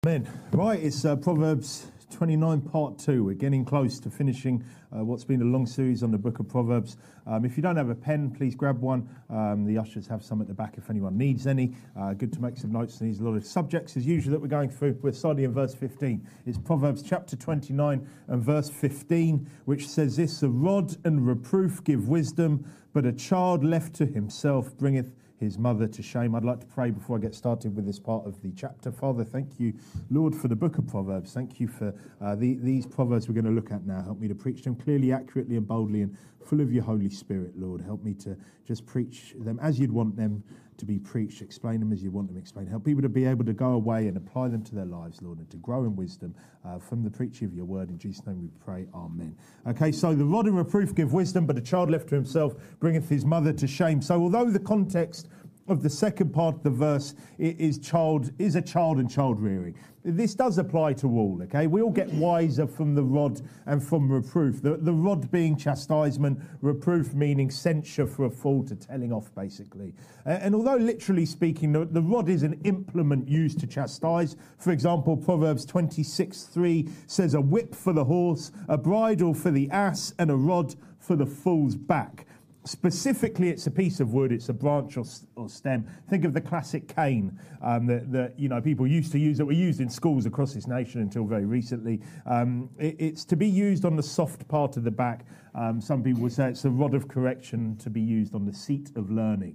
Amen. Right, it's Proverbs 29 part 2. We're getting close to finishing what's been a long series on the book of Proverbs. If you don't have a pen, please grab one. The ushers have some at the back if anyone needs any. Good to make some notes on these. A lot of subjects as usual that we're going through. We're starting in verse 15. It's Proverbs chapter 29 and verse 15, which says this: "A rod and reproof give wisdom, but a child left to himself bringeth his mother to shame." I'd like to pray before I get started with this part of the chapter. Father, thank you, Lord, for the book of Proverbs. Thank you for these Proverbs we're going to look at now. Help me to preach them clearly, accurately and boldly and full of your Holy Spirit, Lord. Help me to just preach them as you'd want them to be preached. Explain them as you want them explained. Help people to be able to go away and apply them to their lives, Lord, and to grow in wisdom from the preaching of your word. In Jesus' name we pray, amen. Okay, so the rod and reproof give wisdom, but a child left to himself bringeth his mother to shame. So although the context of the second part of the verse is a child and child rearing, this does apply to all, okay? We all get wiser from the rod and from reproof. The rod being chastisement, reproof meaning censure for a fault, a telling off, basically. And although literally speaking, the rod is an implement used to chastise. For example, Proverbs 26:3 says, "A whip for the horse, a bridle for the ass, and a rod for the fool's back." Specifically, it's a piece of wood, it's a branch or stem. Think of the classic cane that people used to use, that were used in schools across this nation until very recently. It's to be used on the soft part of the back. Some people would say it's a rod of correction, to be used on the seat of learning.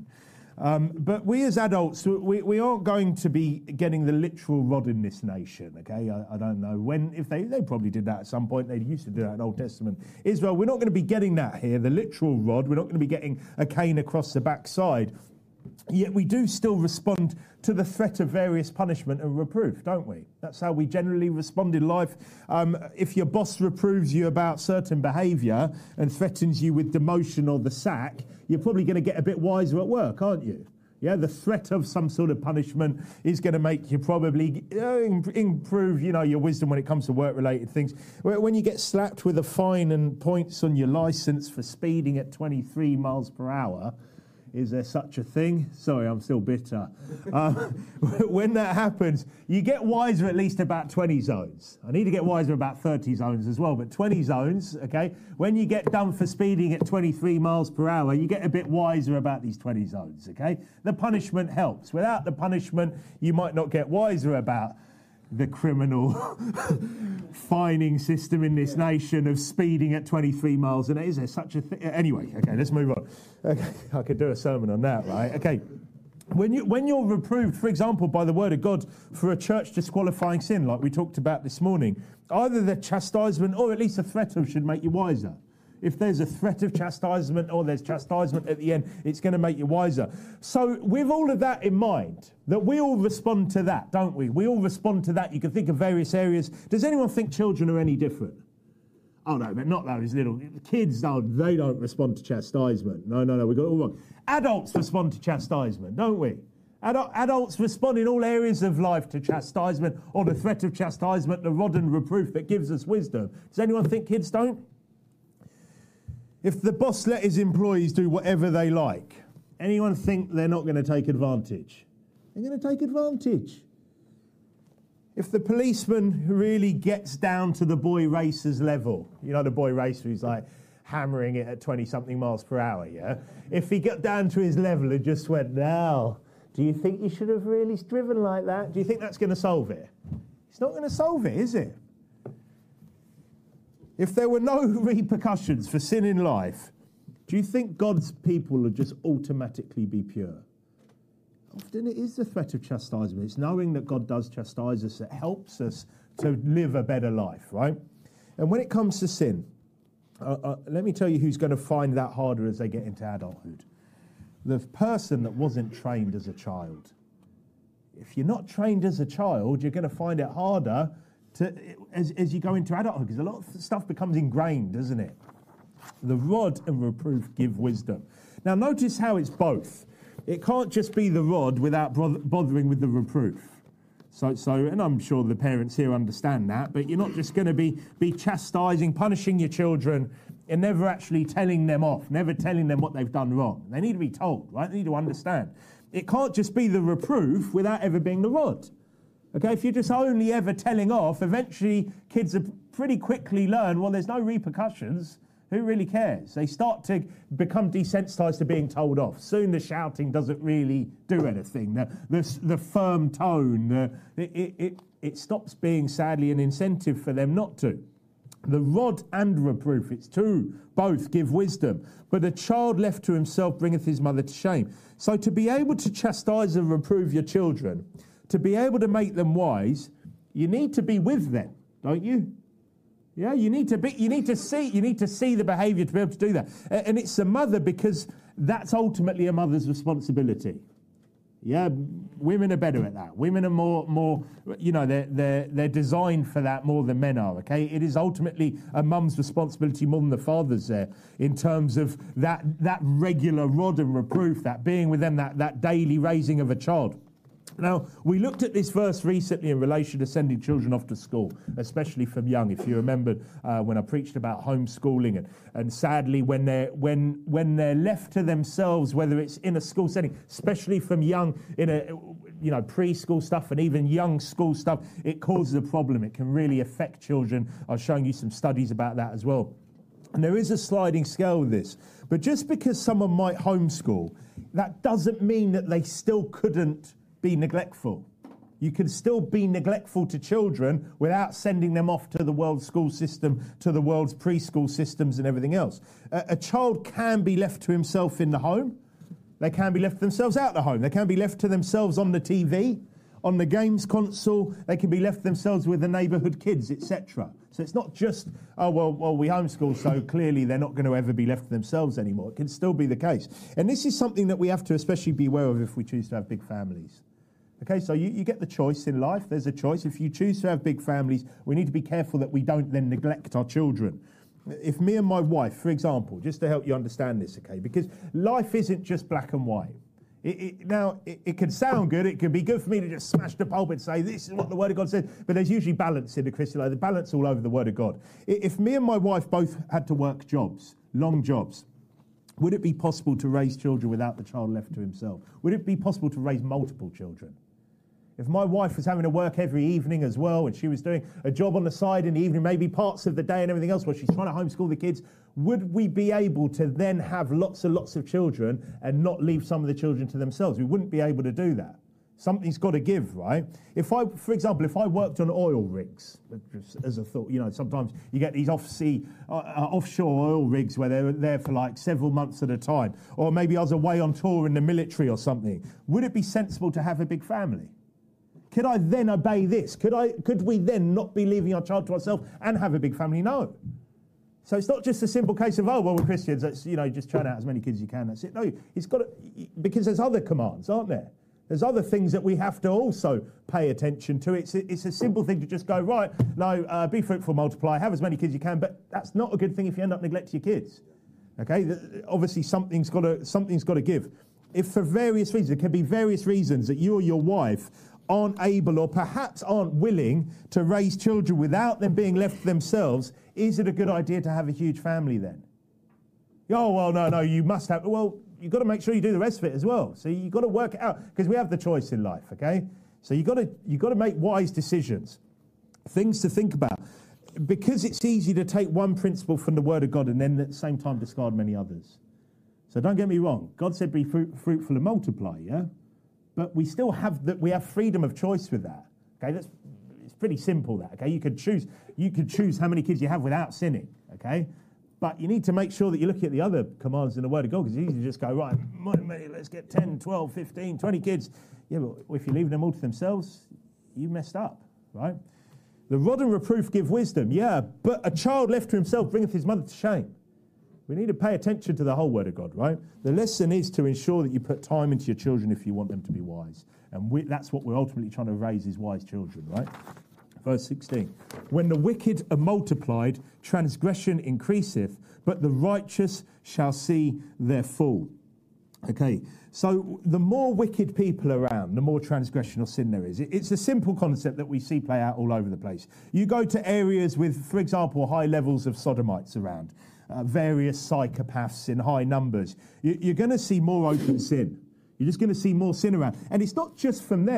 But we as adults, we aren't going to be getting the literal rod in this nation, okay? I don't know when, if they probably did that at some point. They used to do that in Old Testament Israel. We're not going to be getting that here, the literal rod. We're not going to be getting a cane across the backside. Yet we do still respond to the threat of various punishment and reproof, don't we? That's how we generally respond in life. If your boss reproves you about certain behaviour and threatens you with demotion or the sack, you're probably going to get a bit wiser at work, aren't you? Yeah, the threat of some sort of punishment is going to make you probably improve, your wisdom when it comes to work-related things. When you get slapped with a fine and points on your licence for speeding at 23 miles per hour, is there such a thing? Sorry, I'm still bitter. When that happens, you get wiser at least about 20 zones. I need to get wiser about 30 zones as well, but 20 zones, okay? When you get done for speeding at 23 miles per hour, you get a bit wiser about these 20 zones, okay? The punishment helps. Without the punishment, you might not get wiser about the criminal fining system in this nation of speeding at 23 miles an hour. Is there such a thing? Anyway, okay, let's move on. Okay, I could do a sermon on that, right? Okay. When you're reproved, for example, by the word of God for a church disqualifying sin, like we talked about this morning, either the chastisement or at least the threat of should make you wiser. If there's a threat of chastisement or there's chastisement at the end, it's going to make you wiser. So with all of that in mind, that we all respond to that, don't we? We all respond to that. You can think of various areas. Does anyone think children are any different? Oh, no, but not those little kids. No, they don't respond to chastisement. No, we got it all wrong. Adults respond to chastisement, don't we? Adults respond in all areas of life to chastisement or the threat of chastisement, the rod and reproof that gives us wisdom. Does anyone think kids don't? If the boss let his employees do whatever they like, anyone think they're not going to take advantage? They're going to take advantage. If the policeman really gets down to the boy racer's level, the boy racer who's like hammering it at 20-something miles per hour, yeah? If he got down to his level and just went, "Now, do you think you should have really driven like that?" Do you think that's going to solve it? It's not going to solve it, is it? If there were no repercussions for sin in life, do you think God's people would just automatically be pure? Often it is the threat of chastisement. It's knowing that God does chastise us that helps us to live a better life, right? And when it comes to sin, let me tell you who's going to find that harder as they get into adulthood. The person that wasn't trained as a child. If you're not trained as a child, you're going to find it harder as you go into adulthood, because a lot of stuff becomes ingrained, doesn't it? The rod and reproof give wisdom. Now notice how it's both. It can't just be the rod without bothering with the reproof. So, and I'm sure the parents here understand that, but you're not just going to be chastising, punishing your children and never actually telling them off, never telling them what they've done wrong. They need to be told, right? They need to understand. It can't just be the reproof without ever being the rod. Okay, if you're just only ever telling off, eventually kids are pretty quickly learn, well, there's no repercussions. Who really cares? They start to become desensitized to being told off. Soon the shouting doesn't really do anything. The firm tone, it stops being, sadly, an incentive for them not to. The rod and reproof, it's two, both give wisdom. But a child left to himself bringeth his mother to shame. So to be able to chastise and reprove your children, to be able to make them wise, you need to be with them, don't you? Yeah, you need to see the behaviour to be able to do that. And it's a mother, because that's ultimately a mother's responsibility. Yeah, women are better at that. Women are more, they're designed for that more than men are, okay? It is ultimately a mum's responsibility more than the father's there, in terms of that regular rod and reproof, that being with them, that daily raising of a child. Now, we looked at this verse recently in relation to sending children off to school, especially from young. If you remember when I preached about homeschooling, and sadly when they're left to themselves, whether it's in a school setting, especially from young, in a preschool stuff and even young school stuff, it causes a problem. It can really affect children. I was showing you some studies about that as well. And there is a sliding scale with this. But just because someone might homeschool, that doesn't mean that they still couldn't be neglectful. You can still be neglectful to children without sending them off to the world school system, to the world's preschool systems and everything else. A child can be left to himself in the home. They can be left to themselves out the home. They can be left to themselves on the TV, on the games console. They can be left themselves with the neighbourhood kids, etc. So it's not just, we homeschool, so clearly they're not going to ever be left to themselves anymore. It can still be the case. And this is something that we have to especially be aware of if we choose to have big families. Okay, so you get the choice in life. There's a choice. If you choose to have big families, we need to be careful that we don't then neglect our children. If me and my wife, for example, just to help you understand this, okay, because life isn't just black and white. It can sound good. It can be good for me to just smash the pulpit and say, this is what the Word of God says. But there's usually balance in the Christian life. The balance all over the Word of God. If me and my wife both had to work jobs, long jobs, would it be possible to raise children without the child left to himself? Would it be possible to raise multiple children? If my wife was having to work every evening as well, and she was doing a job on the side in the evening, maybe parts of the day and everything else, where she's trying to homeschool the kids, would we be able to then have lots and lots of children and not leave some of the children to themselves? We wouldn't be able to do that. Something's got to give, right? For example, if I worked on oil rigs, just as a thought, sometimes you get these offshore oil rigs where they're there for like several months at a time, or maybe I was away on tour in the military or something. Would it be sensible to have a big family? Could I then obey this? Could we then not be leaving our child to ourselves and have a big family? No. So it's not just a simple case of, we're Christians, let's, just churn out as many kids as you can, that's it. No, it's got to, because there's other commands, aren't there? There's other things that we have to also pay attention to. It's a simple thing to just go, right, no, be fruitful, multiply, have as many kids as you can, but that's not a good thing if you end up neglecting your kids. Okay, obviously something's got to give. If for various reasons, there can be various reasons that you or your wife aren't able or perhaps aren't willing to raise children without them being left to themselves, is it a good idea to have a huge family then? Oh, well, no, you must have. Well, you've got to make sure you do the rest of it as well. So you've got to work it out, because we have the choice in life, okay? So you've got to make wise decisions, things to think about, because it's easy to take one principle from the Word of God and then at the same time discard many others. So don't get me wrong. God said be fruitful and multiply, yeah? But we still have we have freedom of choice with that. Okay, it's pretty simple. That okay, you could choose how many kids you have without sinning. Okay, but you need to make sure that you're looking at the other commands in the Word of God, because it's easy to just go, right, let's get 10, 12, 15, 20 kids. Yeah, but if you're leaving them all to themselves, you messed up, right? The rod and reproof give wisdom. Yeah, but a child left to himself bringeth his mother to shame. We need to pay attention to the whole Word of God, right? The lesson is to ensure that you put time into your children if you want them to be wise. And that's what we're ultimately trying to raise, is wise children, right? Verse 16. When the wicked are multiplied, transgression increaseth, but the righteous shall see their fall. Okay, so the more wicked people around, the more transgression or sin there is. It's a simple concept that we see play out all over the place. You go to areas with, for example, high levels of sodomites around, various psychopaths in high numbers. You're going to see more open sin. You're just going to see more sin around. And it's not just from them.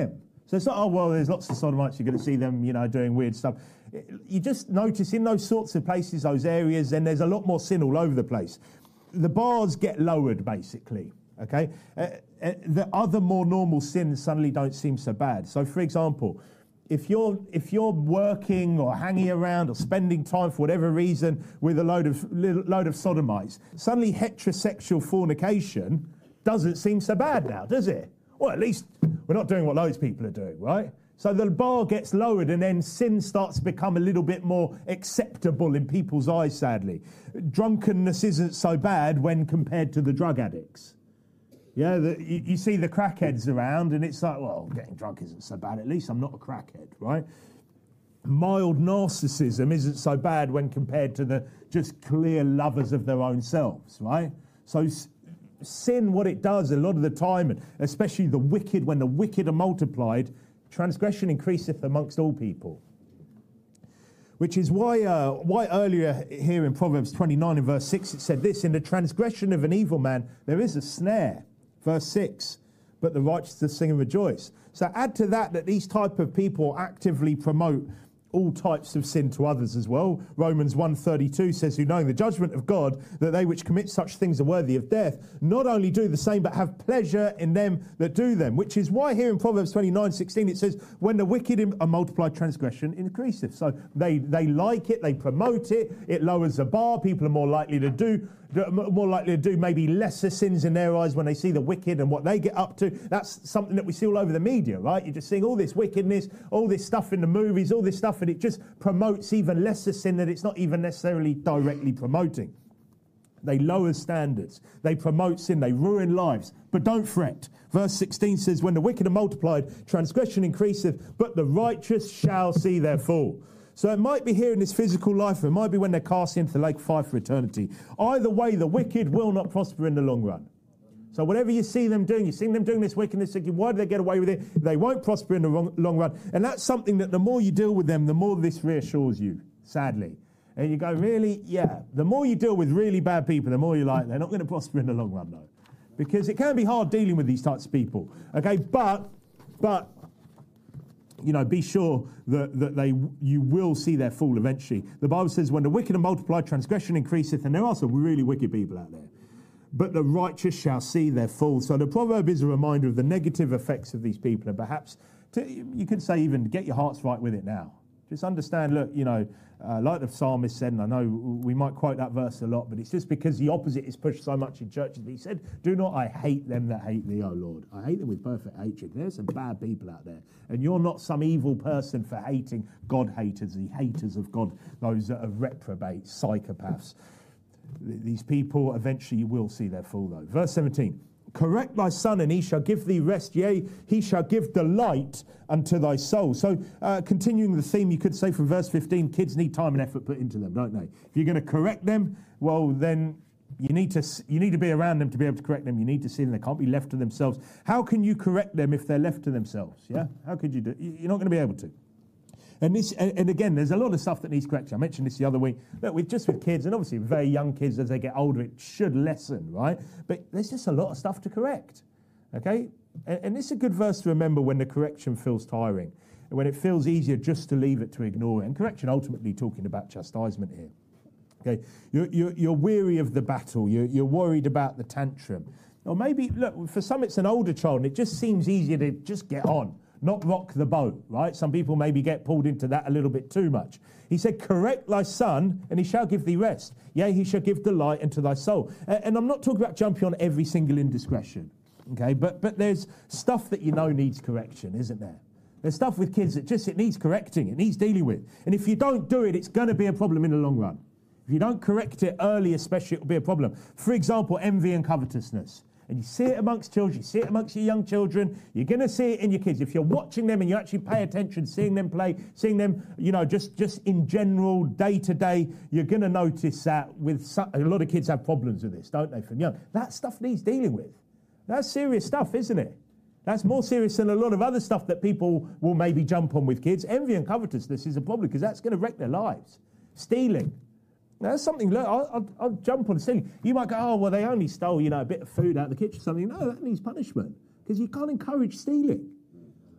So it's not, oh, well, there's lots of sodomites, you're going to see them, doing weird stuff. You just notice in those sorts of places, those areas, then there's a lot more sin all over the place. The bars get lowered, basically, okay? The other more normal sins suddenly don't seem so bad. So, for example, if you're working or hanging around or spending time for whatever reason with a load of sodomites, suddenly heterosexual fornication doesn't seem so bad now, does it? Well, at least we're not doing what those people are doing, right? So the bar gets lowered and then sin starts to become a little bit more acceptable in people's eyes, sadly. Drunkenness isn't so bad when compared to the drug addicts. Yeah, you see the crackheads around and it's like, well, getting drunk isn't so bad. At least I'm not a crackhead, right? Mild narcissism isn't so bad when compared to the just clear lovers of their own selves, right? So sin, what it does a lot of the time, and especially the wicked, when the wicked are multiplied, transgression increaseth amongst all people. Which is why earlier here in Proverbs 29 and verse 6 it said this, in the transgression of an evil man there is a snare. Verse 6, but the righteous sing and rejoice. So add to that these type of people actively promote all types of sin to others as well. Romans 1:32 says, who knowing the judgment of God, that they which commit such things are worthy of death, not only do the same, but have pleasure in them that do them. Which is why here in Proverbs 29:16 it says, when the wicked are multiplied, transgression increaseth. So they like it, they promote it, it lowers the bar, people are more likely to do maybe lesser sins in their eyes when they see the wicked and what they get up to. That's something that we see all over the media, right? You're just seeing all this wickedness, all this stuff in the movies, all this stuff, and it just promotes even lesser sin that it's not even necessarily directly promoting. They lower standards. They promote sin. They ruin lives. But don't fret. Verse 16 says, when the wicked are multiplied, transgression increaseth, but the righteous shall see their fall. So it might be here in this physical life, or it might be when they're cast into the lake of fire for eternity. Either way, the wicked will not prosper in the long run. So whatever you see them doing, you see them doing this wickedness, thinking, why do they get away with it? They won't prosper in the long run. And that's something that the more you deal with them, the more this reassures you, sadly. And you go, really? Yeah. The more you deal with really bad people, the more you're like, they're not going to prosper in the long run, though. Because it can be hard dealing with these types of people. Okay, but be sure that you will see their fall eventually. The Bible says, when the wicked are multiplied, transgression increaseth, and there are some really wicked people out there. But the righteous shall see their fall. So the proverb is a reminder of the negative effects of these people, and perhaps, you could say even, get your hearts right with it now. Just understand, look, like the psalmist said, and I know we might quote that verse a lot, but it's just because the opposite is pushed so much in churches. But he said, do not I hate them that hate thee, O Lord. I hate them with perfect hatred. There's some bad people out there. And you're not some evil person for hating God haters, the haters of God, those that are reprobates, psychopaths. These people, eventually you will see their fall, though. Verse 17. Correct thy son, and he shall give thee rest. Yea, he shall give delight unto thy soul. So, continuing the theme, you could say from verse 15, kids need time and effort put into them, don't they? If you're going to correct them, well, then you need to be around them to be able to correct them. You need to see them. They can't be left to themselves. How can you correct them if they're left to themselves? Yeah, how could you do? You're not going to be able to. And again, there's a lot of stuff that needs correction. I mentioned this the other week. Look, with kids, and obviously very young kids, as they get older, it should lessen, right? But there's just a lot of stuff to correct, okay? And this is a good verse to remember when the correction feels tiring, and when it feels easier just to leave it, to ignore it. And correction, ultimately talking about chastisement here. Okay, you're weary of the battle. You're worried about the tantrum. Or maybe, look, for some it's an older child, and it just seems easier to just get on. Not rock the boat, right? Some people maybe get pulled into that a little bit too much. He said, correct thy son, and he shall give thee rest. Yea, he shall give delight unto thy soul. And I'm not talking about jumping on every single indiscretion, okay? But there's stuff that needs correction, isn't there? There's stuff with kids that it needs correcting, it needs dealing with. And if you don't do it, it's going to be a problem in the long run. If you don't correct it early, especially, it will be a problem. For example, envy and covetousness. And you see it amongst children, you see it amongst your young children, you're going to see it in your kids. If you're watching them and you actually pay attention, seeing them play, seeing them, just in general, day to day, you're going to notice that a lot of kids have problems with this, don't they, from young? That stuff needs dealing with. That's serious stuff, isn't it? That's more serious than a lot of other stuff that people will maybe jump on with kids. Envy and covetousness is a problem because that's going to wreck their lives. Stealing. Now, that's something, look, I'll jump on stealing. You might go, oh, well, they only stole, a bit of food out of the kitchen or something. No, that needs punishment because you can't encourage stealing.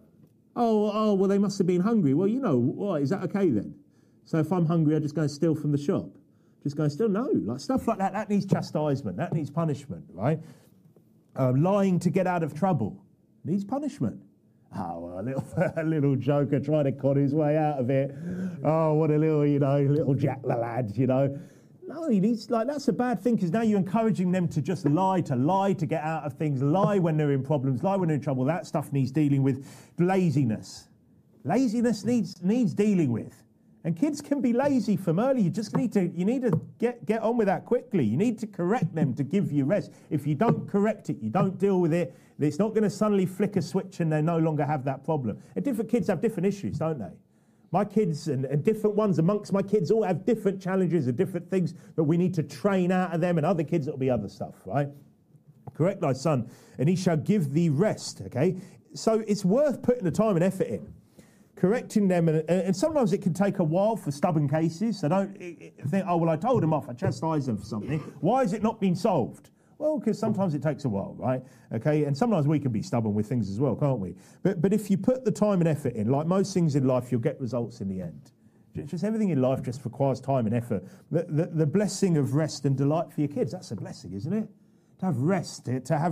Oh, well, they must have been hungry. Well, what, is that okay then? So if I'm hungry, I just go and steal from the shop. Just go and steal? No, like stuff like that, that needs chastisement. That needs punishment, right? Lying to get out of trouble needs punishment. Oh, a little joker trying to con his way out of it. Oh, what a little Jack the Lad, No, he needs, that's a bad thing, because now you're encouraging them to just lie to get out of things, lie when they're in problems, lie when they're in trouble. That stuff needs dealing with. Laziness. Laziness needs dealing with. And kids can be lazy from early. You just need to get on with that quickly. You need to correct them to give you rest. If you don't correct it, you don't deal with it, it's not going to suddenly flick a switch and they no longer have that problem. And different kids have different issues, don't they? My kids and different ones amongst my kids all have different challenges and different things that we need to train out of them, and other kids it'll be other stuff, right? Correct thy son, and he shall give thee rest, okay? So it's worth putting the time and effort in. Correcting them, and sometimes it can take a while for stubborn cases. So don't think, oh, well, I told them off, I chastised them for something. Why has it not been solved? Well, because sometimes it takes a while, right? Okay, and sometimes we can be stubborn with things as well, can't we? But if you put the time and effort in, like most things in life, you'll get results in the end. Just everything in life just requires time and effort. The blessing of rest and delight for your kids, that's a blessing, isn't it? To have rest,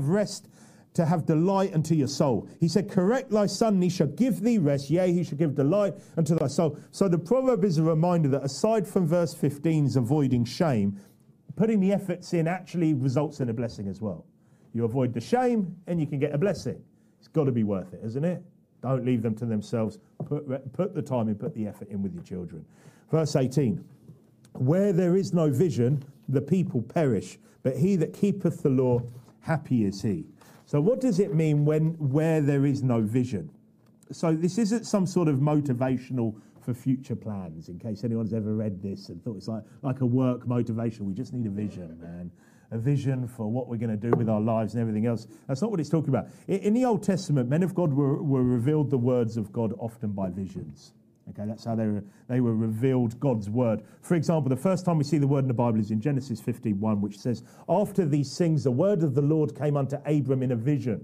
to have delight unto your soul. He said, correct thy son, and he shall give thee rest. Yea, he shall give delight unto thy soul. So the proverb is a reminder that aside from verse 15's avoiding shame, putting the efforts in actually results in a blessing as well. You avoid the shame and you can get a blessing. It's got to be worth it, isn't it? Don't leave them to themselves. Put the time in, put the effort in with your children. Verse 18, where there is no vision, the people perish, but he that keepeth the law, happy is he. So what does it mean where there is no vision? So this isn't some sort of motivational for future plans, in case anyone's ever read this and thought it's like a work motivation. We just need a vision, man. A vision for what we're going to do with our lives and everything else. That's not what it's talking about. In the Old Testament, men of God were revealed the words of God often by visions. Okay, that's how they were revealed God's word. For example, the first time we see the word in the Bible is in Genesis 15:1, which says, after these things, the word of the Lord came unto Abram in a vision,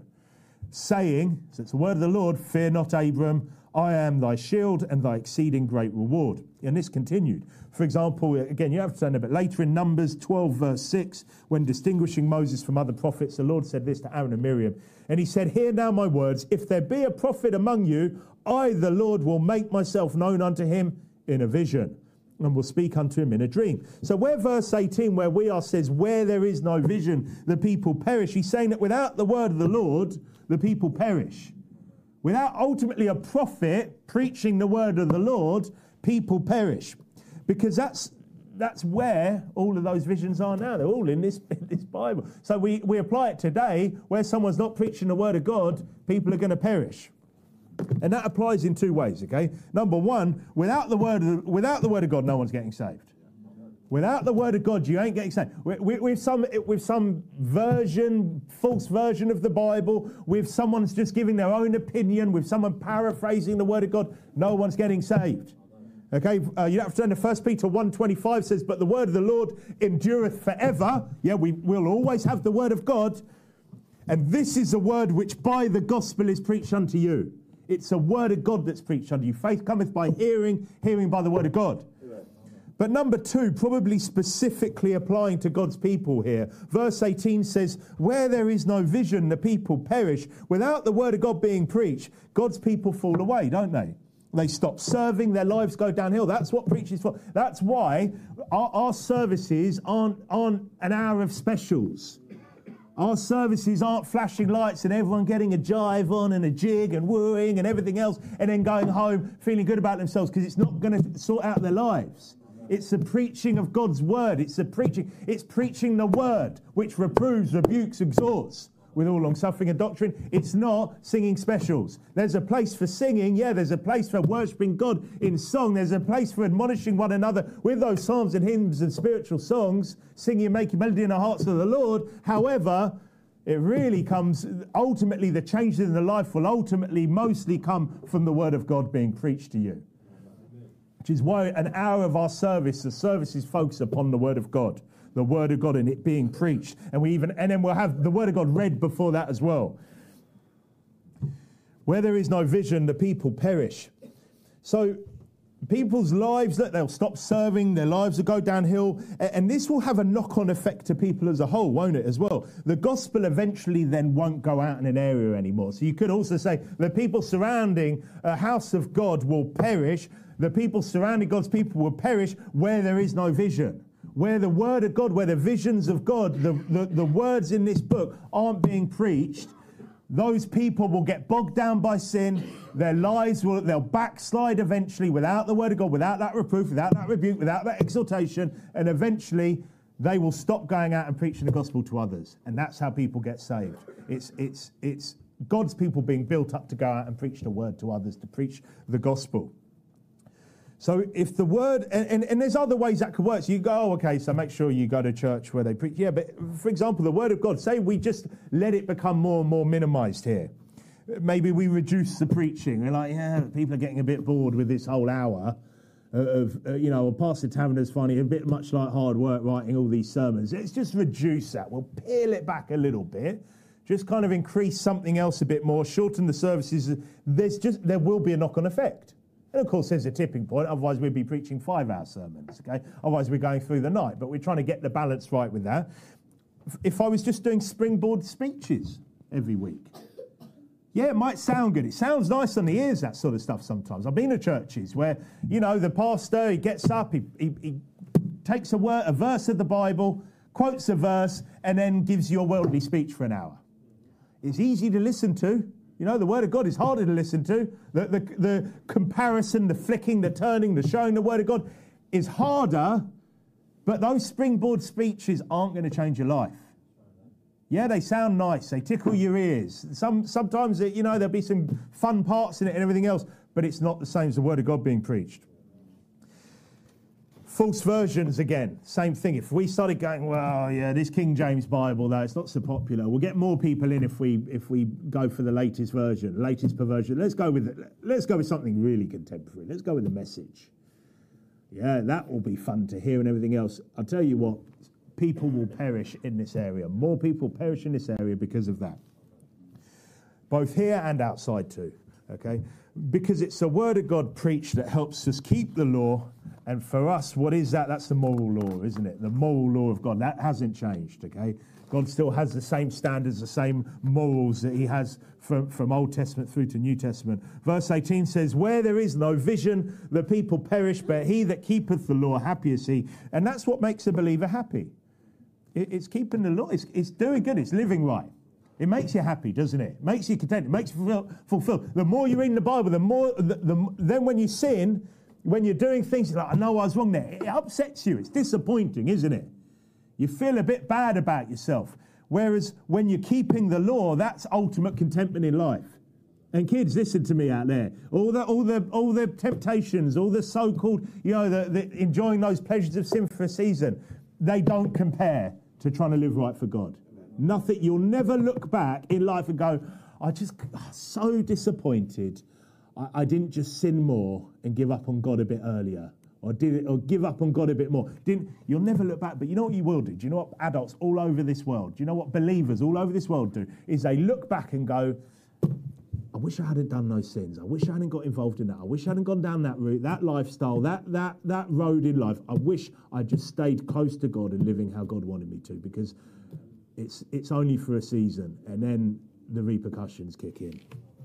saying, so it's the word of the Lord, fear not, Abram, I am thy shield and thy exceeding great reward. And this continued. For example, again, you have to turn a bit later in Numbers 12, verse 6, when distinguishing Moses from other prophets, the Lord said this to Aaron and Miriam. And he said, hear now my words, if there be a prophet among you, I, the Lord, will make myself known unto him in a vision, and will speak unto him in a dream. So where verse 18, where we are, says, where there is no vision, the people perish, he's saying that without the word of the Lord, the people perish. Without ultimately a prophet preaching the word of the Lord, people perish. Because that's where all of those visions are now. They're all in this Bible. So we apply it today, where someone's not preaching the word of God, people are going to perish. And that applies in two ways, okay? Number one, without the word of God, no one's getting saved. Without the word of God, you ain't getting saved. With some version, false version of the Bible, with someone's just giving their own opinion, with someone paraphrasing the word of God, no one's getting saved. Okay, you have to turn to 1 Peter 1:25 says, but the word of the Lord endureth forever. Yeah, we'll always have the word of God. And this is a word which by the gospel is preached unto you. It's a word of God that's preached unto you. Faith cometh by hearing, hearing by the word of God. But number two, probably specifically applying to God's people here, verse 18 says, where there is no vision, the people perish. Without the word of God being preached, God's people fall away, don't they? They stop serving, their lives go downhill. That's what preaching is for. That's why our services aren't an hour of specials. Our services aren't flashing lights and everyone getting a jive on and a jig and wooing and everything else and then going home feeling good about themselves, because it's not going to sort out their lives. It's the preaching of God's word. It's preaching the word, which reproves, rebukes, exhorts with all long-suffering and doctrine. It's not singing specials. There's a place for singing, yeah, there's a place for worshipping God in song. There's a place for admonishing one another with those psalms and hymns and spiritual songs, singing and making melody in the hearts of the Lord. However, it really comes, ultimately the changes in the life will ultimately mostly come from the word of God being preached to you. Which is why an hour of our service, the service is focused upon the word of God. The word of God and it being preached. And then we'll have the word of God read before that as well. Where there is no vision, the people perish. So people's lives, they'll stop serving, their lives will go downhill, and this will have a knock-on effect to people as a whole, won't it, as well? The gospel eventually then won't go out in an area anymore. So you could also say the people surrounding a house of God will perish. The people surrounding God's people will perish where there is no vision. Where the word of God, where the visions of God, the words in this book aren't being preached, those people will get bogged down by sin. Their lives they'll backslide eventually without the word of God, without that reproof, without that rebuke, without that exhortation, and eventually they will stop going out and preaching the gospel to others. And that's how people get saved. It's God's people being built up to go out and preach the word to others, to preach the gospel. So if the word, and there's other ways that could work. So you go, oh, okay, so make sure you go to church where they preach. Yeah, but for example, the word of God, say we just let it become more and more minimized here. Maybe we reduce the preaching. We're like, yeah, people are getting a bit bored with this whole hour of, Pastor Taverner's finding it a bit much like hard work writing all these sermons. Let's just reduce that. We'll peel it back a little bit. Just kind of increase something else a bit more, shorten the services. There will be a knock-on effect. And of course, there's a tipping point. Otherwise, we'd be preaching 5-hour sermons, okay? Otherwise, we're going through the night. But we're trying to get the balance right with that. If I was just doing springboard speeches every week, yeah, it might sound good. It sounds nice on the ears, that sort of stuff sometimes. I've been to churches where, the pastor, he gets up, he takes a verse of the Bible, quotes a verse, and then gives you a worldly speech for an hour. It's easy to listen to. The word of God is harder to listen to. The comparison, the flicking, the turning, the showing the word of God is harder, but those springboard speeches aren't going to change your life. Yeah, they sound nice. They tickle your ears. Sometimes, there'll be some fun parts in it and everything else, but it's not the same as the word of God being preached. False versions, again, same thing. If we started going, well, yeah, this King James Bible, though, it's not so popular. We'll get more people in if we go for the latest version, latest perversion. Let's go with something really contemporary. Let's go with the Message. Yeah, that will be fun to hear and everything else. I'll tell you what, people will perish in this area. More people perish in this area because of that. Both here and outside too, okay? Because it's the word of God preached that helps us keep the law. And for us, what is that? That's the moral law, isn't it? The moral law of God. That hasn't changed, okay? God still has the same standards, the same morals that he has from Old Testament through to New Testament. Verse 18 says, where there is no vision, the people perish, but he that keepeth the law, happy is he. And that's what makes a believer happy. It's keeping the law. It's doing good. It's living right. It makes you happy, doesn't it? It makes you content. It makes you feel fulfilled. The more you read in the Bible, then when you sin, when you're doing things, you're like, I know I was wrong there. It upsets you. It's disappointing, isn't it? You feel a bit bad about yourself. Whereas when you're keeping the law, that's ultimate contentment in life. And kids, listen to me out there. All the temptations, all the so-called, the enjoying those pleasures of sin for a season, they don't compare to trying to live right for God. Nothing. You'll never look back in life and go, so disappointed. I didn't just sin more and give up on God a bit earlier, or give up on God a bit more. You'll never look back, but you know what you will do? Do you know what adults all over this world, do you know what believers all over this world do? Is they look back and go, I wish I hadn't done those sins. I wish I hadn't got involved in that. I wish I hadn't gone down that route, that lifestyle, that road in life. I wish I just stayed close to God and living how God wanted me to, because it's only for a season, and then the repercussions kick in.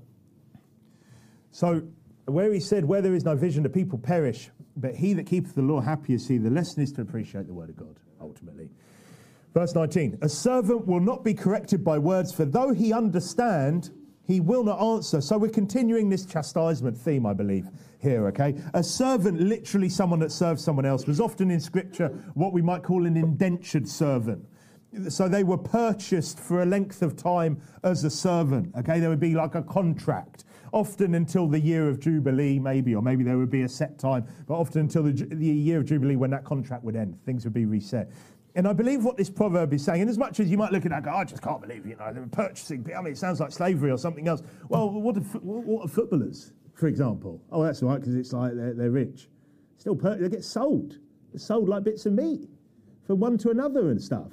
So, where he said, where there is no vision, the people perish, but he that keepeth the law, happy is he. The lesson is to appreciate the word of God, ultimately. Verse 19, a servant will not be corrected by words, for though he understand, he will not answer. So we're continuing this chastisement theme, I believe, here, okay? A servant, literally someone that serves someone else, was often in Scripture what we might call an indentured servant. So they were purchased for a length of time as a servant, okay? There would be like a contract, often until the year of Jubilee, maybe, or maybe there would be a set time, but often until the year of Jubilee when that contract would end. Things would be reset. And I believe what this proverb is saying, and as much as you might look at that and go, I just can't believe, they were purchasing, it sounds like slavery or something else. Well, what are footballers, for example? Oh, that's all right, because it's like they're rich. Still, they get sold. They're sold like bits of meat from one to another and stuff.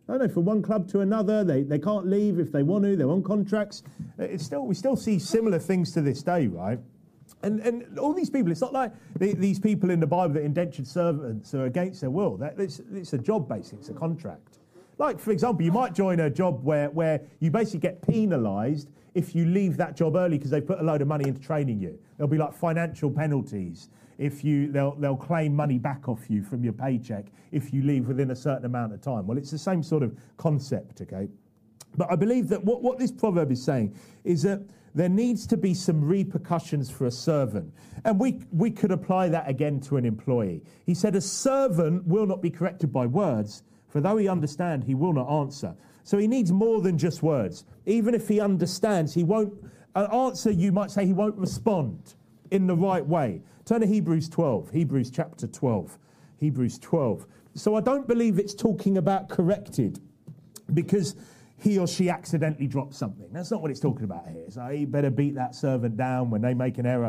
I don't know, from one club to another. They can't leave if they want to. They're on contracts. We still see similar things to this day, right? And all these people, it's not like these people in the Bible that indentured servants are against their will. It's a job, basically. It's a contract. Like, for example, you might join a job where you basically get penalised if you leave that job early because they put a load of money into training you. There'll be like financial penalties. They'll claim money back off you from your paycheck if you leave within a certain amount of time. Well, it's the same sort of concept, okay? But I believe that what this proverb is saying is that there needs to be some repercussions for a servant. And we could apply that again to an employee. He said, a servant will not be corrected by words, for though he understand, he will not answer. So he needs more than just words. Even if he understands, he won't answer, you might say he won't respond in the right way. Turn to Hebrews 12, Hebrews chapter 12, Hebrews 12. So I don't believe it's talking about corrected because he or she accidentally dropped something. That's not what it's talking about here. So you better beat that servant down when they make an error.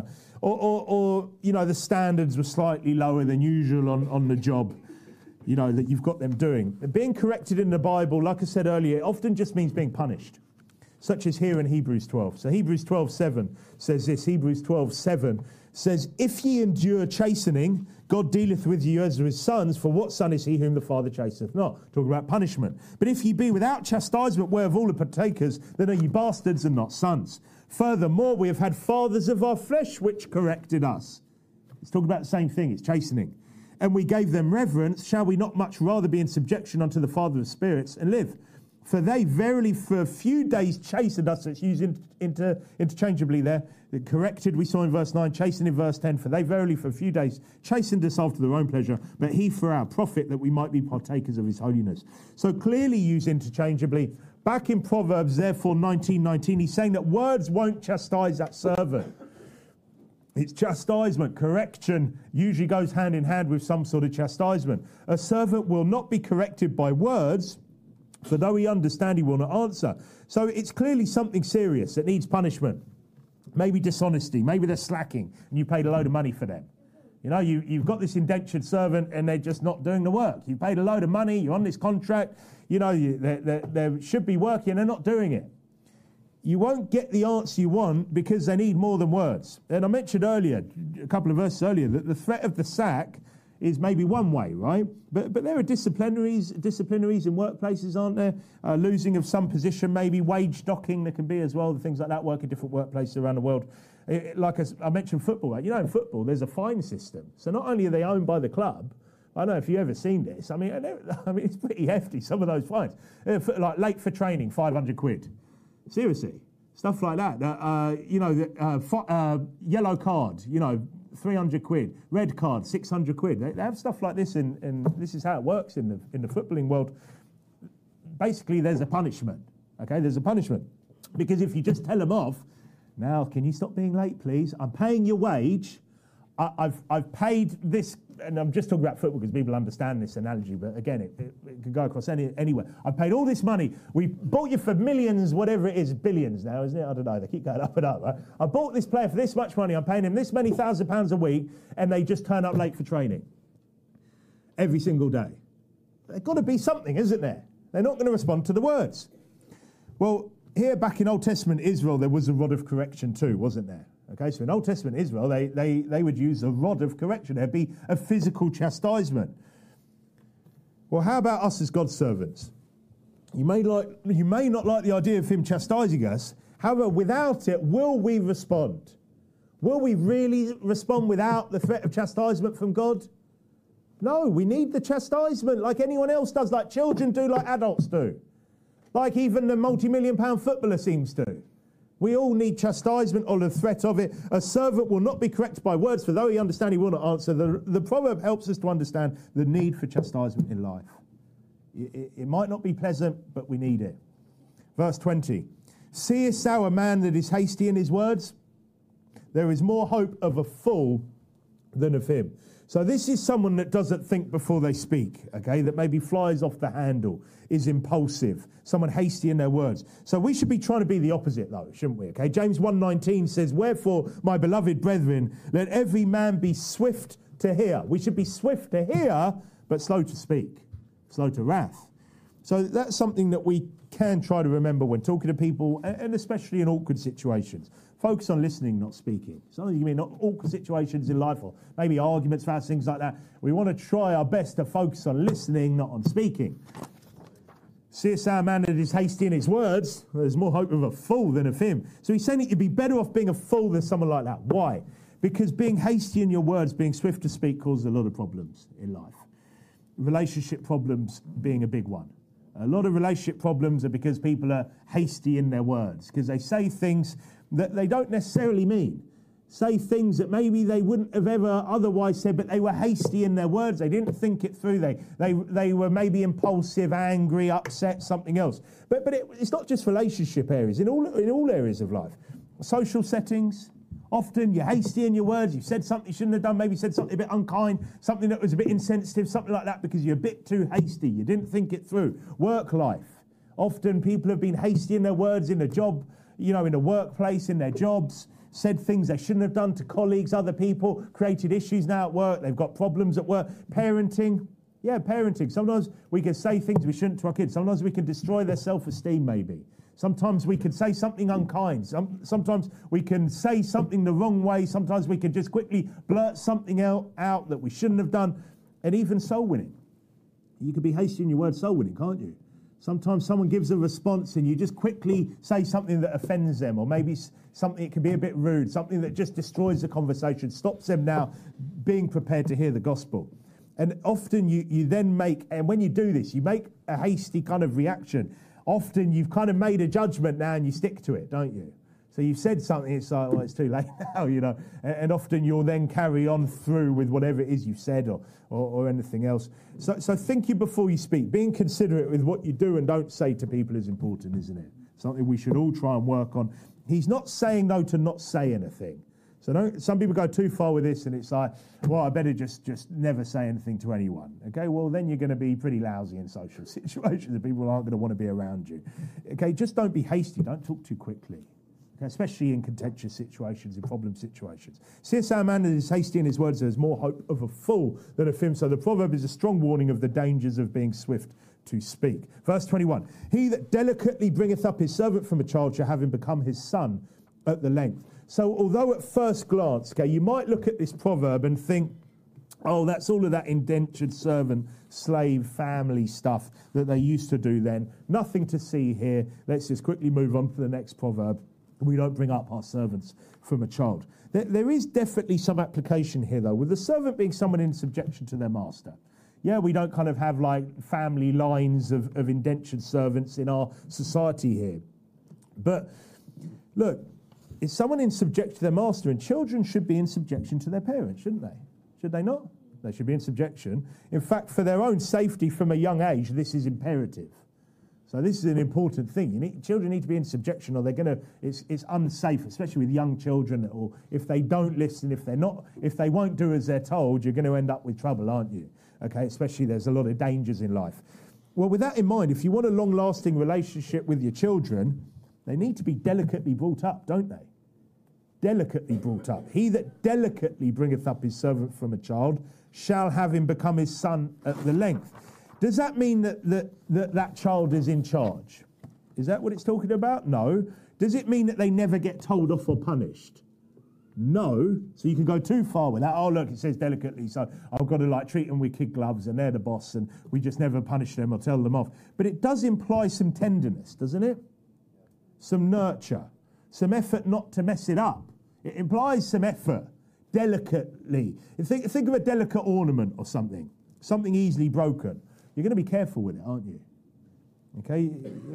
Or the standards were slightly lower than usual on the job, that you've got them doing. Being corrected in the Bible, like I said earlier, often just means being punished, such as here in Hebrews 12. So Hebrews 12:7 says this. Hebrews 12:7 says, if ye endure chastening, God dealeth with you as his sons, for what son is he whom the Father chasteneth not? Talking about punishment. But if ye be without chastisement, whereof all are partakers, then are ye bastards and not sons. Furthermore, we have had fathers of our flesh which corrected us. It's talking about the same thing, it's chastening. And we gave them reverence. Shall we not much rather be in subjection unto the Father of spirits and live? For they verily for a few days chastened us. So it's used interchangeably there. Corrected, we saw in verse 9, chastened in verse 10. For they verily for a few days chastened us after their own pleasure, but he for our profit, that we might be partakers of his holiness. So clearly used interchangeably. Back in Proverbs, therefore, 19:19, he's saying that words won't chastise that servant. It's chastisement. Correction usually goes hand in hand with some sort of chastisement. A servant will not be corrected by words, for though he understand, he will not answer. So it's clearly something serious that needs punishment. Maybe dishonesty. Maybe they're slacking and you paid a load of money for them. You've got this indentured servant and they're just not doing the work. You paid a load of money. You're on this contract. They should be working and they're not doing it. You won't get the answer you want because they need more than words. And I mentioned earlier, a couple of verses earlier, that the threat of the sack is maybe one way, right? But there are disciplinaries in workplaces, aren't there? Losing of some position, maybe wage docking, there can be as well, things like that work in different workplaces around the world. Like I mentioned football, in football there's a fine system. So not only are they owned by the club, I don't know if you've ever seen this, I mean it's pretty hefty, some of those fines. Like late for training, 500 quid. Seriously, stuff like that. Yellow card, 300 quid. Red card, 600 quid. They have stuff like this, and this is how it works in the footballing world. Basically, there's a punishment. Okay, there's a punishment because if you just tell them off, now can you stop being late, please? I'm paying your wage. I've paid this, and I'm just talking about football because people understand this analogy, but again, it could go across anywhere. I paid all this money. We bought you for millions, whatever it is, billions now, isn't it? I don't know. They keep going up and up, right? I bought this player for this much money. I'm paying him this many £1,000s a week, and they just turn up late for training every single day. There's got to be something, isn't there? They're not going to respond to the words. Well, here back in Old Testament Israel, there was a rod of correction too, wasn't there? Okay, so in Old Testament Israel, they would use a rod of correction. There'd be a physical chastisement. Well, how about us as God's servants? You may not like the idea of him chastising us. However, without it, will we respond? Will we really respond without the threat of chastisement from God? No, we need the chastisement like anyone else does, like children do, like adults do. Like even the multi-million-pound footballer seems to. We all need chastisement or the threat of it. A servant will not be corrected by words, for though he understand, he will not answer. The proverb helps us to understand the need for chastisement in life. It might not be pleasant, but we need it. Verse 20. Seest thou a man that is hasty in his words? There is more hope of a fool than of him. So this is someone that doesn't think before they speak, okay, that maybe flies off the handle, is impulsive, someone hasty in their words. So we should be trying to be the opposite, though, shouldn't we? Okay, James 1:19 says, wherefore, my beloved brethren, let every man be swift to hear. We should be swift to hear, but slow to speak, slow to wrath. So that's something that we can try to remember when talking to people, and especially in awkward situations. Focus on listening, not speaking. Something you mean not awkward situations in life, or maybe arguments about things like that. We want to try our best to focus on listening, not on speaking. C.S. Mann is hasty in his words. There's more hope of a fool than of him. So he's saying that you'd be better off being a fool than someone like that. Why? Because being hasty in your words, being swift to speak, causes a lot of problems in life. Relationship problems being a big one. A lot of relationship problems are because people are hasty in their words, because they say things that they don't necessarily mean. Say things that maybe they wouldn't have ever otherwise said, but they were hasty in their words. They didn't think it through. They were maybe impulsive, angry, upset, something else. But it's not just relationship areas. In all areas of life, social settings. Often you're hasty in your words. You've said something you shouldn't have done. Maybe said something a bit unkind, something that was a bit insensitive, something like that, because you're a bit too hasty. You didn't think it through. Work life. Often people have been hasty in their words in a job, in a workplace, in their jobs. Said things they shouldn't have done to colleagues, other people, created issues now at work. They've got problems at work. Parenting. Yeah, parenting. Sometimes we can say things we shouldn't to our kids. Sometimes we can destroy their self-esteem, maybe. Sometimes we can say something unkind. Sometimes we can say something the wrong way. Sometimes we can just quickly blurt something out that we shouldn't have done. And even soul winning. You can be hasty in your word soul winning, can't you? Sometimes someone gives a response and you just quickly say something that offends them, or maybe something that can be a bit rude, something that just destroys the conversation, stops them now being prepared to hear the gospel. And often you then make, and when you do this, you make a hasty kind of reaction. Often you've kind of made a judgment now and you stick to it, don't you? So you've said something, it's like, well, it's too late now, And often you'll then carry on through with whatever it is you've said or anything else. So thinking before you speak, being considerate with what you do and don't say to people is important, isn't it? Something we should all try and work on. He's not saying, though, to not say anything. So some people go too far with this and it's like, well, I better just never say anything to anyone. Okay, well, then you're going to be pretty lousy in social situations and people aren't going to want to be around you. Okay, just don't be hasty. Don't talk too quickly. Okay, especially in contentious situations, in problem situations. C.S. Mann is hasty in his words. There's more hope of a fool than of him. So the proverb is a strong warning of the dangers of being swift to speak. Verse 21, he that delicately bringeth up his servant from a child shall have him become his son at the length. So although at first glance, okay, you might look at this proverb and think, oh, that's all of that indentured servant, slave, family stuff that they used to do then. Nothing to see here. Let's just quickly move on to the next proverb. We don't bring up our servants from a child. There is definitely some application here, though, with the servant being someone in subjection to their master. Yeah, we don't kind of have like family lines of indentured servants in our society here. But look, it's someone in subjection to their master, and children should be in subjection to their parents, shouldn't they? Should they not? They should be in subjection. In fact, for their own safety from a young age, this is imperative. So this is an important thing. Children need to be in subjection, or they're going to. It's unsafe, especially with young children. Or if they don't listen, if they won't do as they're told, you're going to end up with trouble, aren't you? Okay, especially there's a lot of dangers in life. Well, with that in mind, if you want a long-lasting relationship with your children, they need to be delicately brought up, don't they? Delicately brought up. He that delicately bringeth up his servant from a child shall have him become his son at the length. Does that mean that child is in charge? Is that what it's talking about? No. Does it mean that they never get told off or punished? No. So you can go too far with that. Oh, look, it says delicately, so I've got to treat them with kid gloves and they're the boss and we just never punish them or tell them off. But it does imply some tenderness, doesn't it? Some nurture, some effort not to mess it up. It implies some effort, delicately. Think of a delicate ornament or something easily broken. You're going to be careful with it, aren't you? Okay,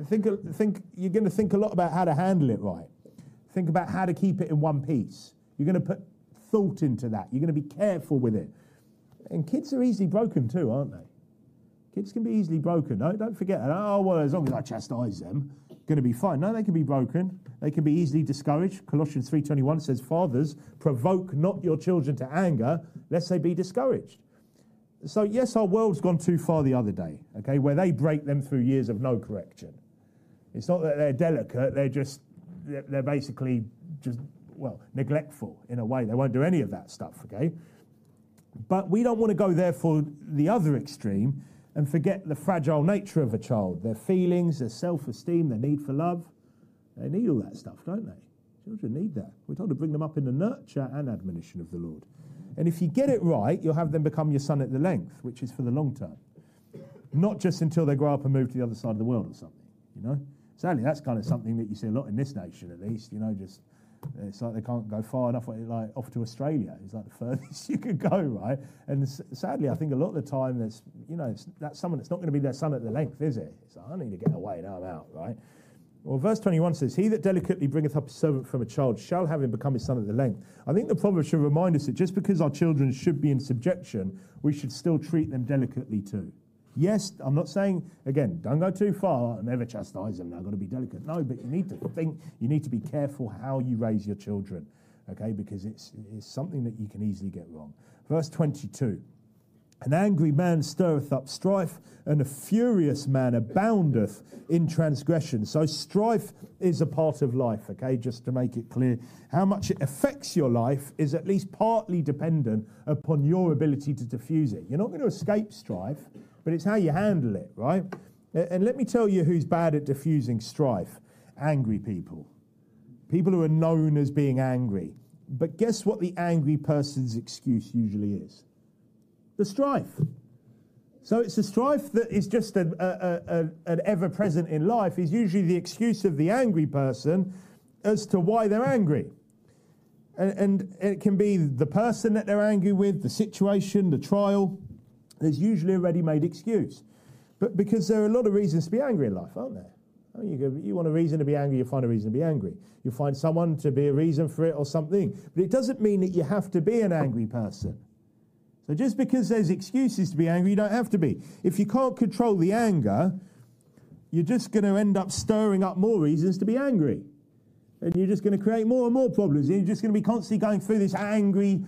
you're going to think a lot about how to handle it right. Think about how to keep it in one piece. You're going to put thought into that. You're going to be careful with it. And kids are easily broken too, aren't they? Kids can be easily broken. No, don't forget that. Oh, well, as long as I chastise them, going to be fine. No, they can be broken. They can be easily discouraged. Colossians 3:21 says, fathers, provoke not your children to anger, lest they be discouraged. So, yes, our world's gone too far the other day, okay, where they break them through years of no correction. It's not that they're delicate, they're basically just, neglectful in a way. They won't do any of that stuff, okay? But we don't want to go there for the other extreme and forget the fragile nature of a child, their feelings, their self-esteem, their need for love. They need all that stuff, don't they? Children need that. We're told to bring them up in the nurture and admonition of the Lord. And if you get it right, you'll have them become your son at the length, which is for the long term. Not just until they grow up and move to the other side of the world or something, you know? Sadly, that's kind of something that you see a lot in this nation, at least, you know, just, it's like they can't go far enough, like off to Australia. It's like the furthest you could go, right? And sadly, I think a lot of the time that's, you know, that's someone that's not going to be their son at the length, is it? It's like, I need to get away, now I'm out, right? Well, verse 21 says, he that delicately bringeth up a servant from a child shall have him become his son at the length. I think the proverb should remind us that just because our children should be in subjection, we should still treat them delicately too. Yes, I'm not saying, again, don't go too far, never chastise them, they've got to be delicate. No, but you need to think, you need to be careful how you raise your children, okay, because it's something that you can easily get wrong. Verse 22, an angry man stirreth up strife, and a furious man aboundeth in transgression. So strife is a part of life, okay, just to make it clear. How much it affects your life is at least partly dependent upon your ability to diffuse it. You're not going to escape strife, but it's how you handle it, right? And let me tell you who's bad at diffusing strife. Angry people. People who are known as being angry. But guess what the angry person's excuse usually is? The strife. So it's the strife that is just an ever-present in life is usually the excuse of the angry person as to why they're angry. And it can be the person that they're angry with, the situation, the trial. There's usually a ready-made excuse. But because there are a lot of reasons to be angry in life, aren't there? Oh, you want a reason to be angry, you'll find a reason to be angry. You'll find someone to be a reason for it or something. But it doesn't mean that you have to be an angry person. So just because there's excuses to be angry, you don't have to be. If you can't control the anger, you're just going to end up stirring up more reasons to be angry. And you're just going to create more and more problems. You're just going to be constantly going through this angry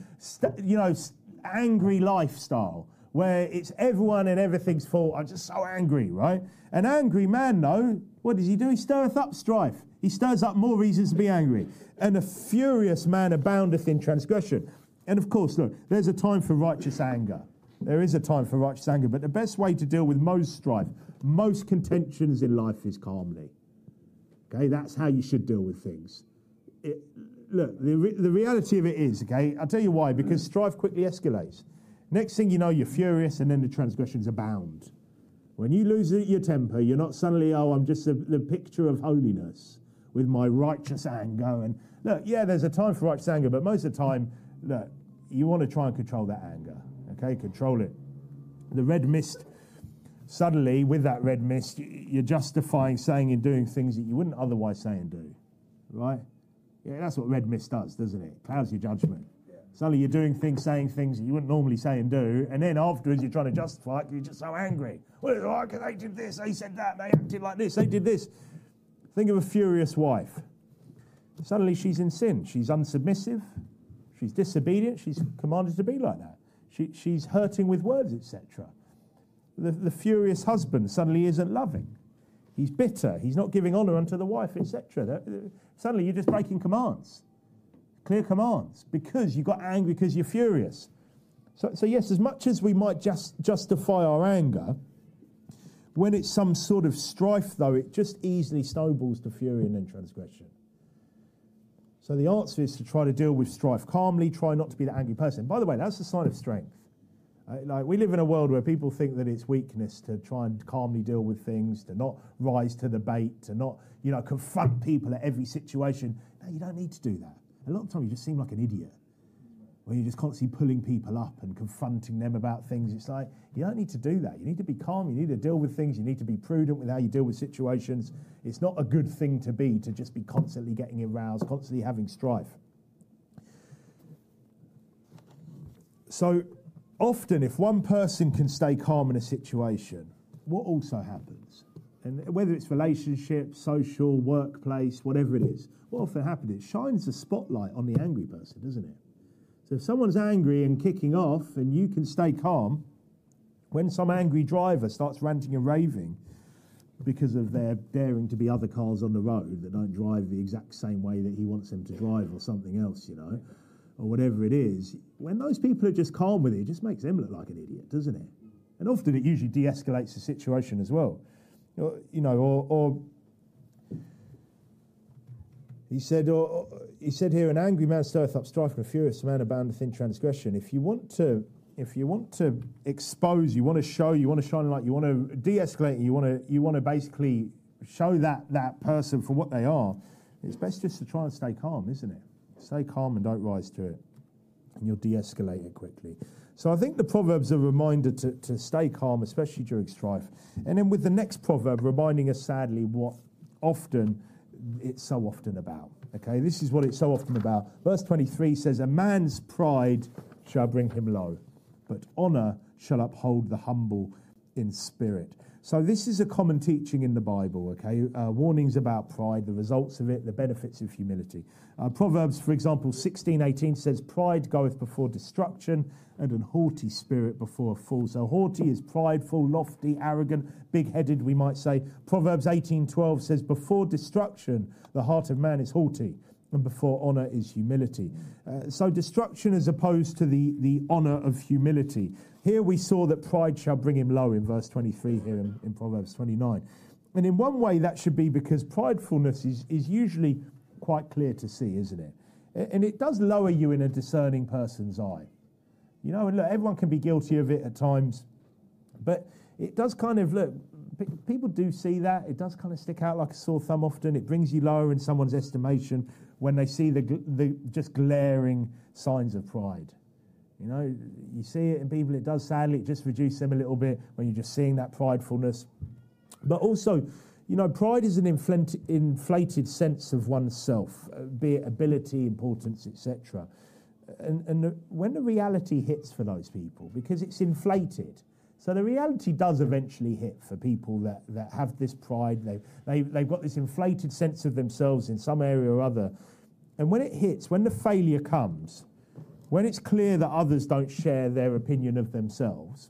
lifestyle, where it's everyone and everything's fault. I'm just so angry, right? An angry man, though, what does he do? He stirreth up strife. He stirs up more reasons to be angry. And a furious man aboundeth in transgression. And of course, look, there's a time for righteous anger. There is a time for righteous anger. But the best way to deal with most strife, most contentions in life is calmly. Okay, that's how you should deal with things. Look, the reality of it is, okay, I'll tell you why, because strife quickly escalates. Next thing you know, you're furious, and then the transgressions abound. When you lose your temper, you're not suddenly, I'm just the picture of holiness with my righteous anger. And look, yeah, there's a time for righteous anger, but most of the time, look, you want to try and control that anger, okay? Control it. The red mist, suddenly, with that red mist, you're justifying saying and doing things that you wouldn't otherwise say and do, right? Yeah, that's what red mist does, doesn't it? Clouds your judgment. Suddenly you're doing things, saying things that you wouldn't normally say and do, and then afterwards you're trying to justify it because you're just so angry. Well, it's like they did this, they said that, they acted like this, they did this. Think of a furious wife. Suddenly she's in sin. She's unsubmissive. She's disobedient. She's commanded to be like that. She's hurting with words, etc. The furious husband suddenly isn't loving. He's bitter. He's not giving honour unto the wife, etc. Suddenly you're just breaking commands. Clear commands, because you got angry because you're furious. So yes, as much as we might just justify our anger, when it's some sort of strife, though, it just easily snowballs to fury and then transgression. So the answer is to try to deal with strife calmly, try not to be that angry person. By the way, that's a sign of strength. Like, we live in a world where people think that it's weakness to try and calmly deal with things, to not rise to the bait, to not, confront people at every situation. No, you don't need to do that. A lot of the time you just seem like an idiot, where you're just constantly pulling people up and confronting them about things. It's like, you don't need to do that. You need to be calm. You need to deal with things. You need to be prudent with how you deal with situations. It's not a good thing to just be constantly getting aroused, constantly having strife. So often, if one person can stay calm in a situation, what also happens? And whether it's relationship, social, workplace, whatever it is, what often happens, it shines the spotlight on the angry person, doesn't it? So if someone's angry and kicking off and you can stay calm, when some angry driver starts ranting and raving because of their daring to be other cars on the road that don't drive the exact same way that he wants them to drive or something else, or whatever it is, when those people are just calm with it, it just makes them look like an idiot, doesn't it? And often it usually de-escalates the situation as well. Or he said here, an angry man stirreth up strife, and a furious man aboundeth in transgression. If you want to expose, you want to show, you want to shine light, you want to de-escalate, you want to basically show that person for what they are, it's best just to try and stay calm, isn't it? Stay calm and don't rise to it, and you'll de-escalate it quickly. So I think the Proverbs are a reminder to stay calm, especially during strife. And then with the next proverb, reminding us sadly what it's so often about. Okay, this is what it's so often about. Verse 23 says, a man's pride shall bring him low, but honour shall uphold the humble in spirit. So this is a common teaching in the Bible, okay? Warnings about pride, the results of it, the benefits of humility. Proverbs, for example, 16:18 says, pride goeth before destruction, and an haughty spirit before a fool. So haughty is prideful, lofty, arrogant, big-headed, we might say. Proverbs 18:12 says, before destruction, the heart of man is haughty, and before honour is humility. So destruction as opposed to the honour of humility. Here we saw that pride shall bring him low in verse 23 here in Proverbs 29. And in one way that should be because pridefulness is usually quite clear to see, isn't it? And it does lower you in a discerning person's eye. You know, and look, everyone can be guilty of it at times, but it does kind of, look, people do see that. It does kind of stick out like a sore thumb often. It brings you lower in someone's estimation when they see the just glaring signs of pride. You know, you see it in people, it does sadly, it just reduces them a little bit when you're just seeing that pridefulness. But also, you know, pride is an inflated sense of oneself, be it ability, importance, etc. And when the reality hits for those people, because it's inflated, so the reality does eventually hit for people that have this pride, they've got this inflated sense of themselves in some area or other. And when it hits, when the failure comes, when it's clear that others don't share their opinion of themselves,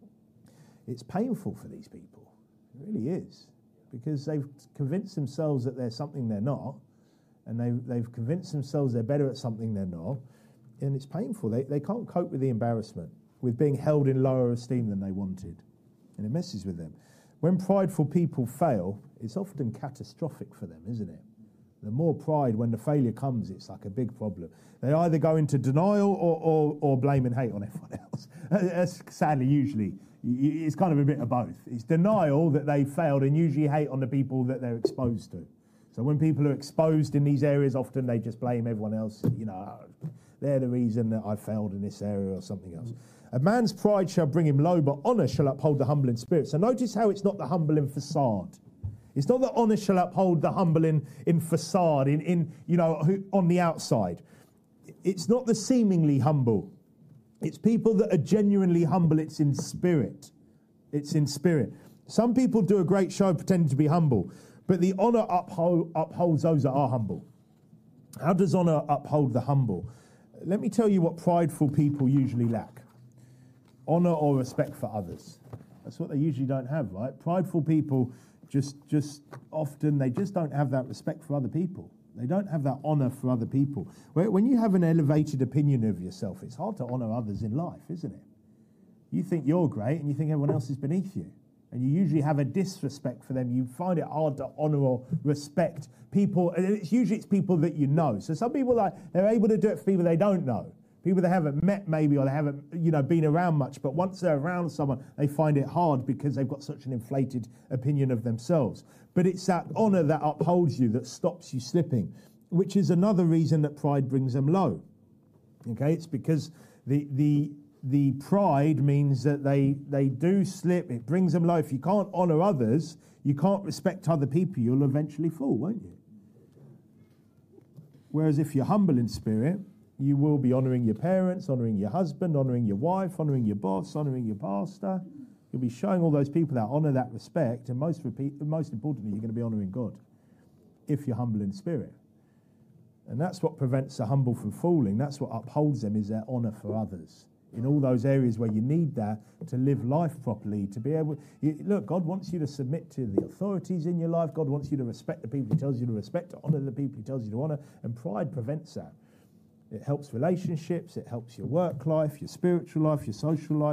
it's painful for these people. It really is. Because they've convinced themselves that they're something they're not, and they've convinced themselves they're better at something they're not, and it's painful. They can't cope with the embarrassment, with being held in lower esteem than they wanted, and it messes with them. When prideful people fail, it's often catastrophic for them, isn't it? The more pride, when the failure comes, it's like a big problem. They either go into denial or blame and hate on everyone else. That's sadly usually, it's kind of a bit of both. It's denial that they failed and usually hate on the people that they're exposed to. So when people are exposed in these areas, often they just blame everyone else. You know, they're the reason that I failed in this area or something else. A man's pride shall bring him low, but honour shall uphold the humble in spirit. So notice how it's not the humble in facade. It's not that honour shall uphold the humble in facade, on the outside. It's not the seemingly humble. It's people that are genuinely humble. It's in spirit. It's in spirit. Some people do a great show pretending to be humble, but the honour upholds those that are humble. How does honour uphold the humble? Let me tell you what prideful people usually lack. Honour or respect for others. That's what they usually don't have, right? Prideful people just often, they just don't have that respect for other people. They don't have that honour for other people. When you have an elevated opinion of yourself, it's hard to honour others in life, isn't it? You think you're great and you think everyone else is beneath you. And you usually have a disrespect for them. You find it hard to honour or respect people. And it's people that you know. So some people, they're able to do it for people they don't know. People they haven't met maybe, or they haven't, been around much. But once they're around someone, they find it hard because they've got such an inflated opinion of themselves. But it's that honour that upholds you, that stops you slipping, which is another reason that pride brings them low. Okay, it's because the pride means that they do slip. It brings them low. If you can't honour others, you can't respect other people, you'll eventually fall, won't you? Whereas if you're humble in spirit, you will be honouring your parents, honouring your husband, honouring your wife, honouring your boss, honouring your pastor. You'll be showing all those people that honour, that respect, and most importantly, you're going to be honouring God if you're humble in spirit. And that's what prevents the humble from falling. That's what upholds them, is their honour for others. In all those areas where you need that to live life properly, to be able... Look, God wants you to submit to the authorities in your life. God wants you to respect the people He tells you to respect, to honour the people He tells you to honour, and pride prevents that. It helps relationships, it helps your work life, your spiritual life, your social life,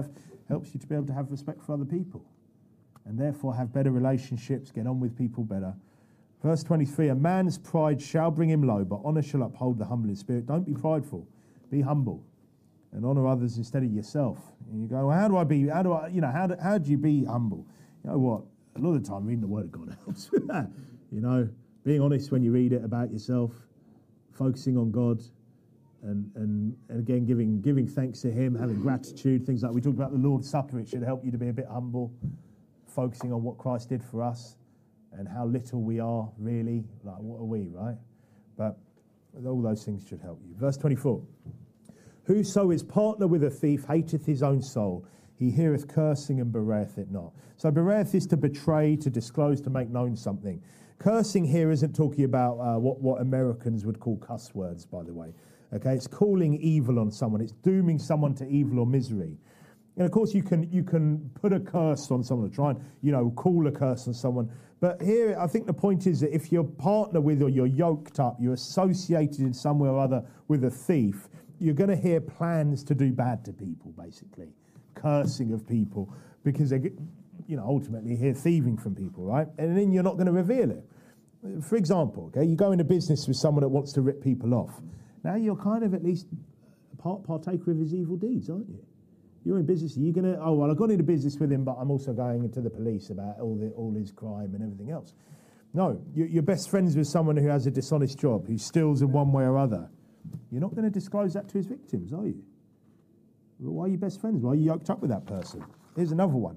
helps you to be able to have respect for other people and therefore have better relationships, get on with people better. Verse 23, a man's pride shall bring him low, but honour shall uphold the humble in spirit. Don't be prideful, be humble and honour others instead of yourself. And you go, well, how do you be humble? You know what? A lot of the time reading the Word of God helps with that. You know, being honest when you read it about yourself, focusing on God, and again giving thanks to Him, having gratitude, things like we talked about the Lord's Supper. It should help you to be a bit humble, focusing on what Christ did for us and how little we are really. Like, what are we, right? But all those things should help you. Verse 24. Whoso is partner with a thief hateth his own soul. He heareth cursing and bewareth it not. So bewareth is to betray, to disclose, to make known something. Cursing here isn't talking about what Americans would call cuss words, by the way. Okay, it's calling evil on someone. It's dooming someone to evil or misery. And of course, you can put a curse on someone, or try and call a curse on someone. But here, I think the point is that if you're partner with or you're yoked up, you're associated in some way or other with a thief, you're going to hear plans to do bad to people, basically, cursing of people, because they, ultimately hear thieving from people, right? And then you're not going to reveal it. For example, okay, you go into business with someone that wants to rip people off. Now you're kind of at least partaker of his evil deeds, aren't you? You're in business. You're going to, I got into business with him, but I'm also going into the police about all his crime and everything else. No, you're best friends with someone who has a dishonest job, who steals in one way or other. You're not going to disclose that to his victims, are you? Well, why are you best friends? Why are you yoked up with that person? Here's another one.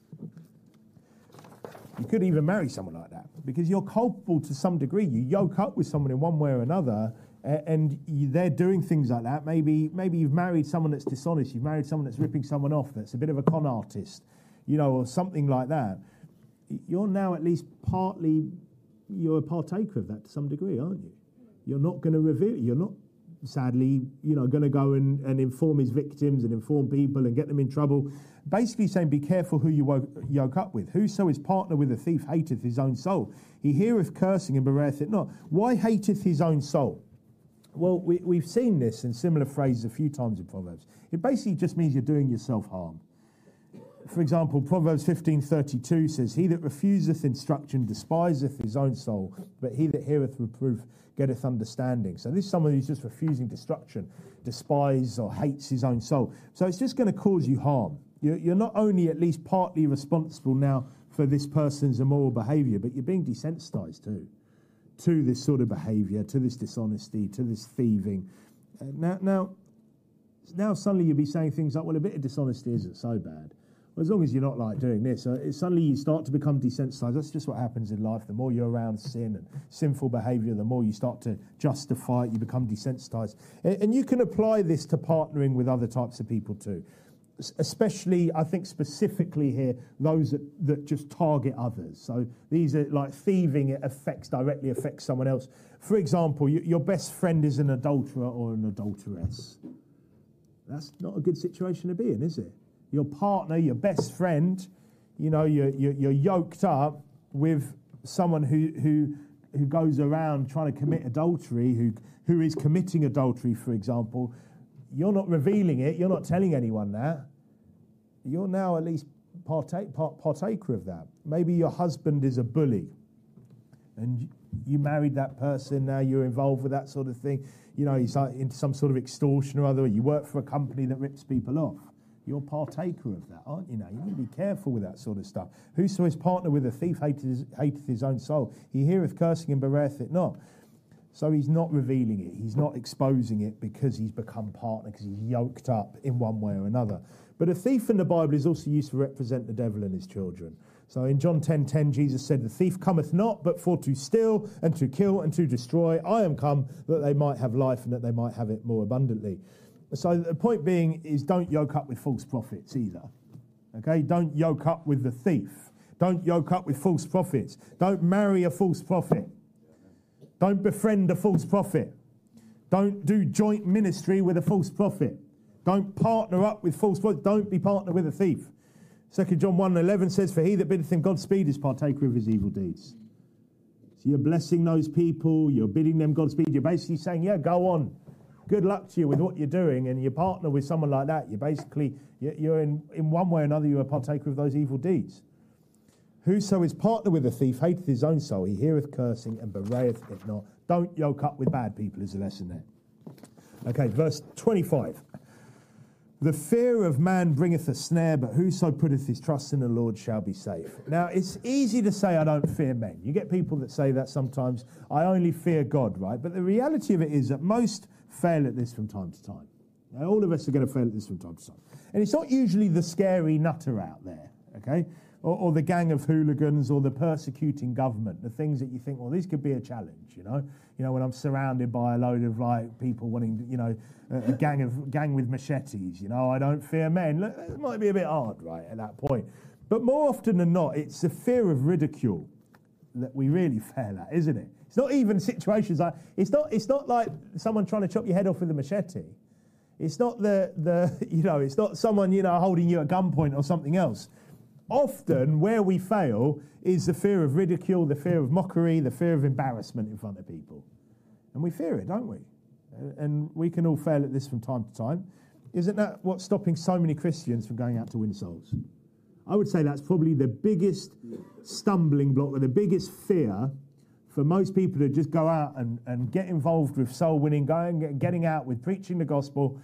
You could even marry someone like that because you're culpable to some degree. You yoke up with someone in one way or another, and they're doing things like that. Maybe you've married someone that's dishonest. You've married someone that's ripping someone off, that's a bit of a con artist, or something like that. You're now at least you're a partaker of that to some degree, aren't you? You're not going to reveal. You're not, sadly, going to go and inform his victims and inform people and get them in trouble. Basically saying, be careful who you yoke up with. Whoso is partner with a thief hateth his own soul. He heareth cursing and bewareth it not. Why hateth his own soul? Well, we've seen this in similar phrases a few times in Proverbs. It basically just means you're doing yourself harm. For example, Proverbs 15:32 says, he that refuseth instruction despiseth his own soul, but he that heareth reproof getteth understanding. So this is someone who's just refusing instruction, despise or hates his own soul. So it's just going to cause you harm. You're not only at least partly responsible now for this person's immoral behaviour, but you're being desensitized too to this sort of behaviour, to this dishonesty, to this thieving. Now suddenly you'll be saying things like, well, a bit of dishonesty isn't so bad. Well, as long as you're not like doing this, suddenly you start to become desensitized. That's just what happens in life. The more you're around sin and sinful behaviour, the more you start to justify it, you become desensitized. And you can apply this to partnering with other types of people too. Especially, I think specifically here, those that just target others. So these are like thieving, it directly affects someone else. For example, your best friend is an adulterer or an adulteress. That's not a good situation to be in, is it? Your partner, your best friend, you're yoked up with someone who goes around trying to commit adultery, who is committing adultery, for example. You're not revealing it. You're not telling anyone that. You're now at least partaker of that. Maybe your husband is a bully, and you married that person. Now you're involved with that sort of thing. He's like into some sort of extortion or other. You work for a company that rips people off. You're partaker of that, aren't you? Now you need to be careful with that sort of stuff. Whoso is partner with a thief hateth his own soul. He heareth cursing and bewareth it not. So he's not revealing it. He's not exposing it because he's become partner, because he's yoked up in one way or another. But a thief in the Bible is also used to represent the devil and his children. So in John 10:10, Jesus said, the thief cometh not, but for to steal and to kill and to destroy. I am come that they might have life and that they might have it more abundantly. So the point being is don't yoke up with false prophets either. Okay, don't yoke up with the thief. Don't yoke up with false prophets. Don't marry a false prophet. Don't befriend a false prophet. Don't do joint ministry with a false prophet. Don't partner up with false prophets. Don't be partner with a thief. 2 John 1:11 says, for he that biddeth him Godspeed is partaker of his evil deeds. So you're blessing those people. You're bidding them Godspeed. You're basically saying, yeah, go on. good luck to you with what you're doing, and you partner with someone like that, you're in one way or another, you're a partaker of those evil deeds. Whoso is partner with a thief hateth his own soul. He heareth cursing and bewrayeth it not. Don't yoke up with bad people is the lesson there. Okay, verse 25. The fear of man bringeth a snare, but whoso putteth his trust in the Lord shall be safe. Now, it's easy to say I don't fear men. You get people that say that sometimes. I only fear God, right? But the reality of it is that most fail at this from time to time. Now, all of us are going to fail at this from time to time. And it's not usually the scary nutter out there, okay? Or the gang of hooligans or the persecuting government, the things that you think, well, these could be a challenge, you know? You know, when I'm surrounded by a load of, like, people wanting, you know, a gang with machetes, you know, I don't fear men. Look, it might be a bit hard, right, at that point. But more often than not, it's the fear of ridicule that we really fail at, isn't it? It's not even situations like, it's not like someone trying to chop your head off with a machete. It's not it's not someone, you know, holding you at gunpoint or something else. Often, where we fail is the fear of ridicule, the fear of mockery, the fear of embarrassment in front of people. And we fear it, don't we? And we can all fail at this from time to time. Isn't that what's stopping so many Christians from going out to win souls? I would say that's probably the biggest stumbling block, or the biggest fear for most people to just go out and get involved with soul winning, getting out with preaching the gospel,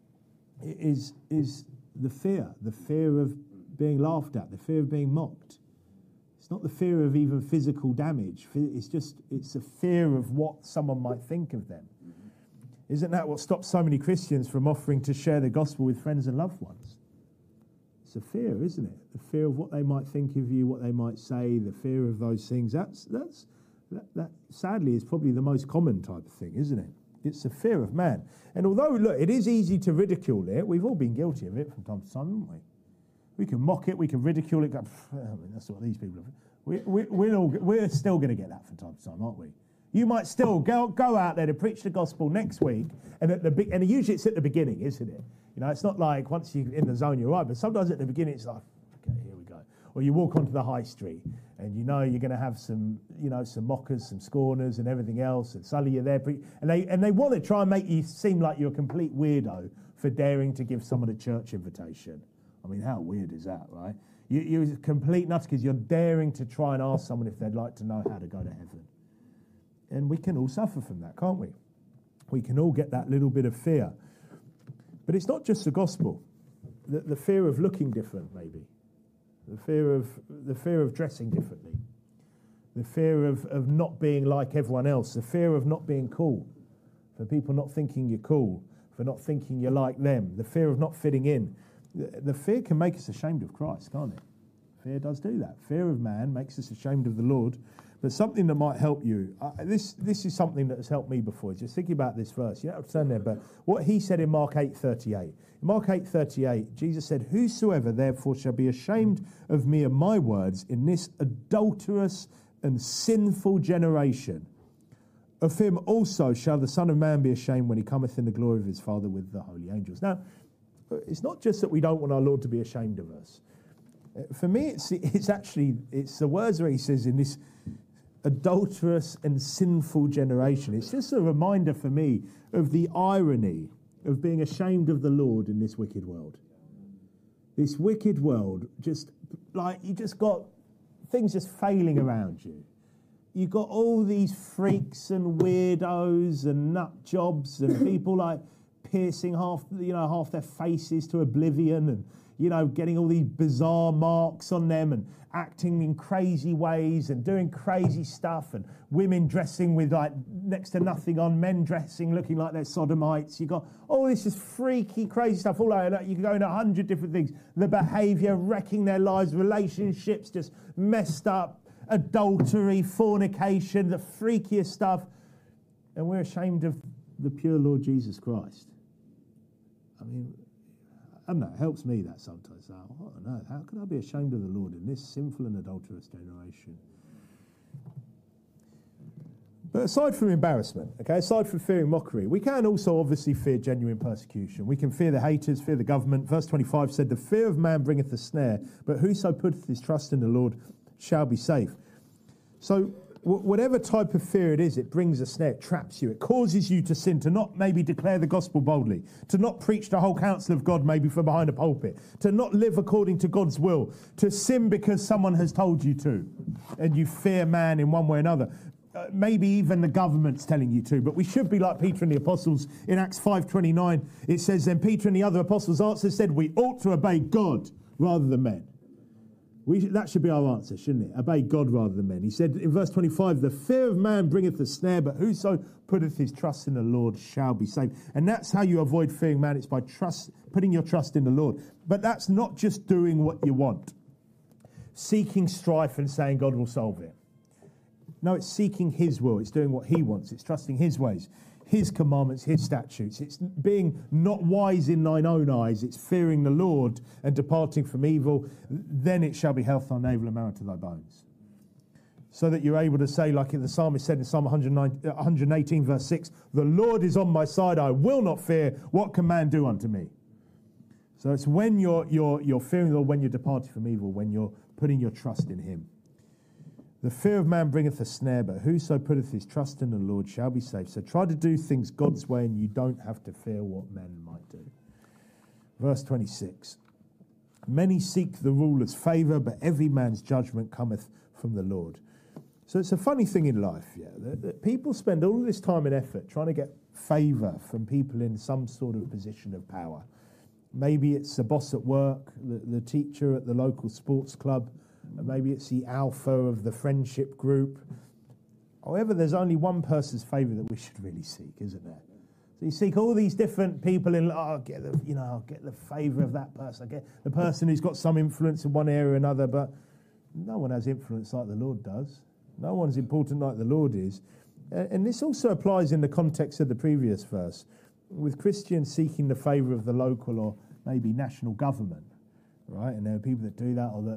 is the fear of being laughed at, the fear of being mocked. It's not the fear of even physical damage. It's a fear of what someone might think of them. Isn't that what stops so many Christians from offering to share the gospel with friends and loved ones? It's a fear, isn't it? The fear of what they might think of you, what they might say, the fear of those things. That sadly is probably the most common type of thing, isn't it? It's the fear of man. And although, look, it is easy to ridicule it, we've all been guilty of it from time to time, haven't we? We can mock it, we can ridicule it, go, I mean, that's what these people are. We're still going to get that from time to time, aren't we? You might still go out there to preach the gospel next week, and usually it's at the beginning, isn't it? You know, it's not like once you're in the zone, you're right, but sometimes at the beginning it's like, okay, here we go. Or you walk onto the high street, and you know you're going to have some mockers, some scorners and everything else, and suddenly you're there, and they want to try and make you seem like you're a complete weirdo for daring to give someone a church invitation. I mean, how weird is that, right? You're a complete nuts because you're daring to try and ask someone if they'd like to know how to go to heaven. And we can all suffer from that, can't we? We can all get that little bit of fear. But it's not just the gospel. The fear of looking different, maybe. The fear of dressing differently. The fear of not being like everyone else. The fear of not being cool. For people not thinking you're cool. For not thinking you're like them. The fear of not fitting in. The fear can make us ashamed of Christ, can't it? Fear does do that. Fear of man makes us ashamed of the Lord. But something that might help you, this is something that has helped me before. Just thinking about this verse. You don't have to turn there, but what he said in Mark 8:38. In Mark 8:38, Jesus said, "Whosoever therefore shall be ashamed of me and my words in this adulterous and sinful generation, of him also shall the Son of Man be ashamed when he cometh in the glory of his Father with the holy angels." Now, it's not just that we don't want our Lord to be ashamed of us. For me, it's the words where he says in this adulterous and sinful generation. It's just a reminder for me of the irony of being ashamed of the Lord in this wicked world. This wicked world, just like you just got things just failing around you. You've got all these freaks and weirdos and nut jobs and people like piercing half their faces to oblivion and, getting all these bizarre marks on them and acting in crazy ways and doing crazy stuff, and women dressing with like next to nothing on, men dressing looking like they're sodomites. You've got all this just freaky, crazy stuff all over. You can go into 100 different things. The behaviour, wrecking their lives, relationships just messed up, adultery, fornication, the freakiest stuff. And we're ashamed of the pure Lord Jesus Christ. I mean, I don't know, it helps me that sometimes. I don't know, how can I be ashamed of the Lord in this sinful and adulterous generation? But aside from embarrassment, aside from fearing mockery, we can also obviously fear genuine persecution. We can fear the haters, fear the government. Verse 25 said, "The fear of man bringeth a snare, but whoso putteth his trust in the Lord shall be safe." So whatever type of fear it is, it brings a snare, it traps you, it causes you to sin, to not maybe declare the gospel boldly, to not preach the whole counsel of God maybe from behind a pulpit, to not live according to God's will, to sin because someone has told you to, and you fear man in one way or another. Maybe even the government's telling you to, but we should be like Peter and the apostles. In Acts 5:29, it says, then Peter and the other apostles answered, said, we ought to obey God rather than men. That should be our answer, shouldn't it? Obey God rather than men. He said in verse 25, the fear of man bringeth a snare, but whoso putteth his trust in the Lord shall be saved. And that's how you avoid fearing man. It's by putting your trust in the Lord. But that's not just doing what you want, seeking strife and saying God will solve it. No, it's seeking his will. It's doing what he wants. It's trusting his ways, his commandments, his statutes. It's being not wise in thine own eyes. It's fearing the Lord and departing from evil. Then it shall be health to thy navel and marrow to thy bones. So that you're able to say, like the psalmist said in Psalm 118, verse 6, the Lord is on my side. I will not fear. What can man do unto me? So it's when you're fearing the Lord, when you're departing from evil, when you're putting your trust in him. The fear of man bringeth a snare, but whoso putteth his trust in the Lord shall be saved. So try to do things God's way, and you don't have to fear what men might do. Verse 26. Many seek the ruler's favour, but every man's judgment cometh from the Lord. So it's a funny thing in life, that people spend all this time and effort trying to get favour from people in some sort of position of power. Maybe it's the boss at work, the teacher at the local sports club. Maybe it's the alpha of the friendship group. However, there's only one person's favour that we should really seek, isn't there? So you seek all these different people in, I'll get the favour of that person. I get the person who's got some influence in one area or another, but no one has influence like the Lord does. No one's important like the Lord is. And this also applies in the context of the previous verse, with Christians seeking the favour of the local or maybe national government. Right, and there are people that do that, or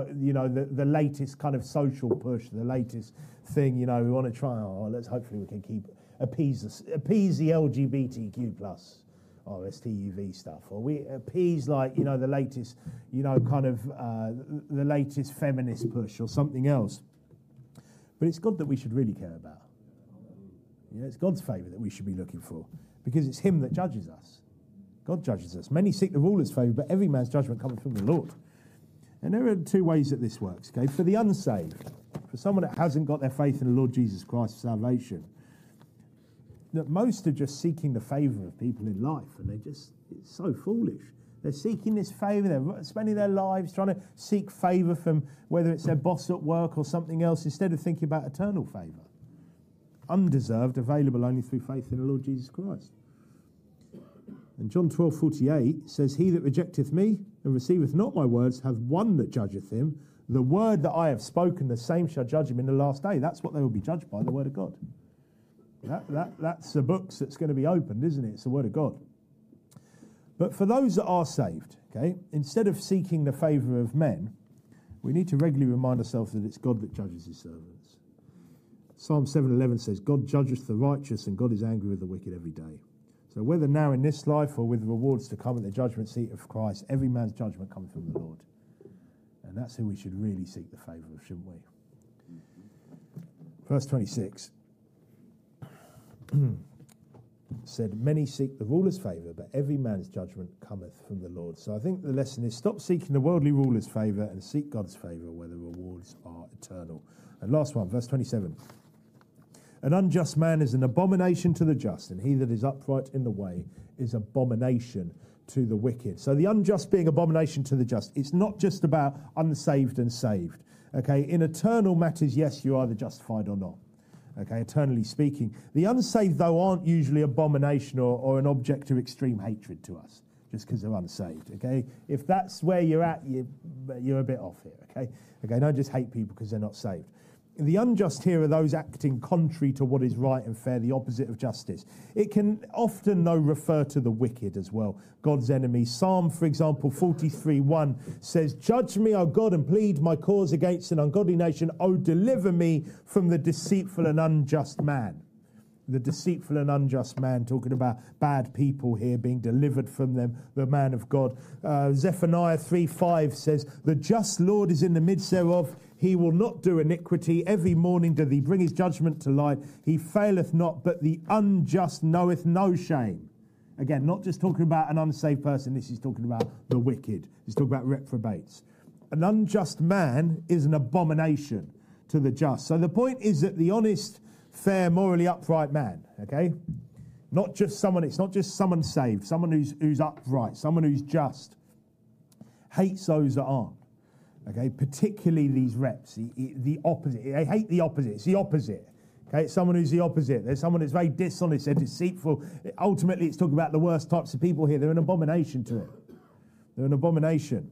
the latest kind of social push, the latest thing. We want to try. Hopefully we can appease the LGBTQ plus, or STUV stuff, or we appease the latest, the latest feminist push or something else. But it's God that we should really care about. It's God's favour that we should be looking for, because it's Him that judges us. God judges us. Many seek the ruler's favour, but every man's judgment cometh from the Lord. And there are two ways that this works. Okay, for the unsaved, for someone that hasn't got their faith in the Lord Jesus Christ for salvation, that most are just seeking the favour of people in life, and it's so foolish. They're seeking this favour. They're spending their lives trying to seek favour from whether it's their boss at work or something else, instead of thinking about eternal favour, undeserved, available only through faith in the Lord Jesus Christ. And John 12:48 says, he that rejecteth me and receiveth not my words hath one that judgeth him. The word that I have spoken, the same shall judge him in the last day. That's what they will be judged by, the word of God. That's the books that's going to be opened, isn't it? It's the word of God. But for those that are saved, okay, instead of seeking the favour of men, we need to regularly remind ourselves that it's God that judges his servants. Psalm 7:11 says, God judgeth the righteous, and God is angry with the wicked every day. So whether now in this life or with rewards to come at the judgment seat of Christ, every man's judgment comes from the Lord. And that's who we should really seek the favour of, shouldn't we? Verse 26 said, many seek the ruler's favour, but every man's judgment cometh from the Lord. So I think the lesson is stop seeking the worldly ruler's favour and seek God's favour, where the rewards are eternal. And last one, verse 27. An unjust man is an abomination to the just, and he that is upright in the way is abomination to the wicked. So the unjust being abomination to the just. It's not just about unsaved and saved. Okay, in eternal matters, yes, you're either justified or not. Okay, eternally speaking. The unsaved, though, aren't usually abomination or an object of extreme hatred to us, just because they're unsaved. Okay, if that's where you're at, you're a bit off here. Okay, don't just hate people because they're not saved. The unjust here are those acting contrary to what is right and fair, the opposite of justice. It can often, though, refer to the wicked as well, God's enemies. Psalm, for example, 43:1 says, judge me, O God, and plead my cause against an ungodly nation. O deliver me from the deceitful and unjust man. the deceitful and unjust man, talking about bad people here being delivered from them, the man of God. Zephaniah 3:5 says, the just Lord is in the midst thereof. He will not do iniquity. Every morning doth he bring his judgment to light. He faileth not, but the unjust knoweth no shame. Again, not just talking about an unsaved person. This is talking about the wicked. He's talking about reprobates. An unjust man is an abomination to the just. So the point is that the honest, fair, morally upright man, okay? Not just someone, it's not just someone saved, someone who's upright, someone who's just, hates those that aren't, okay? Particularly these reps, the opposite. They hate the opposite. It's the opposite, okay? It's someone who's the opposite. There's someone that's very dishonest, they're deceitful. Ultimately, it's talking about the worst types of people here. They're an abomination to it. They're an abomination.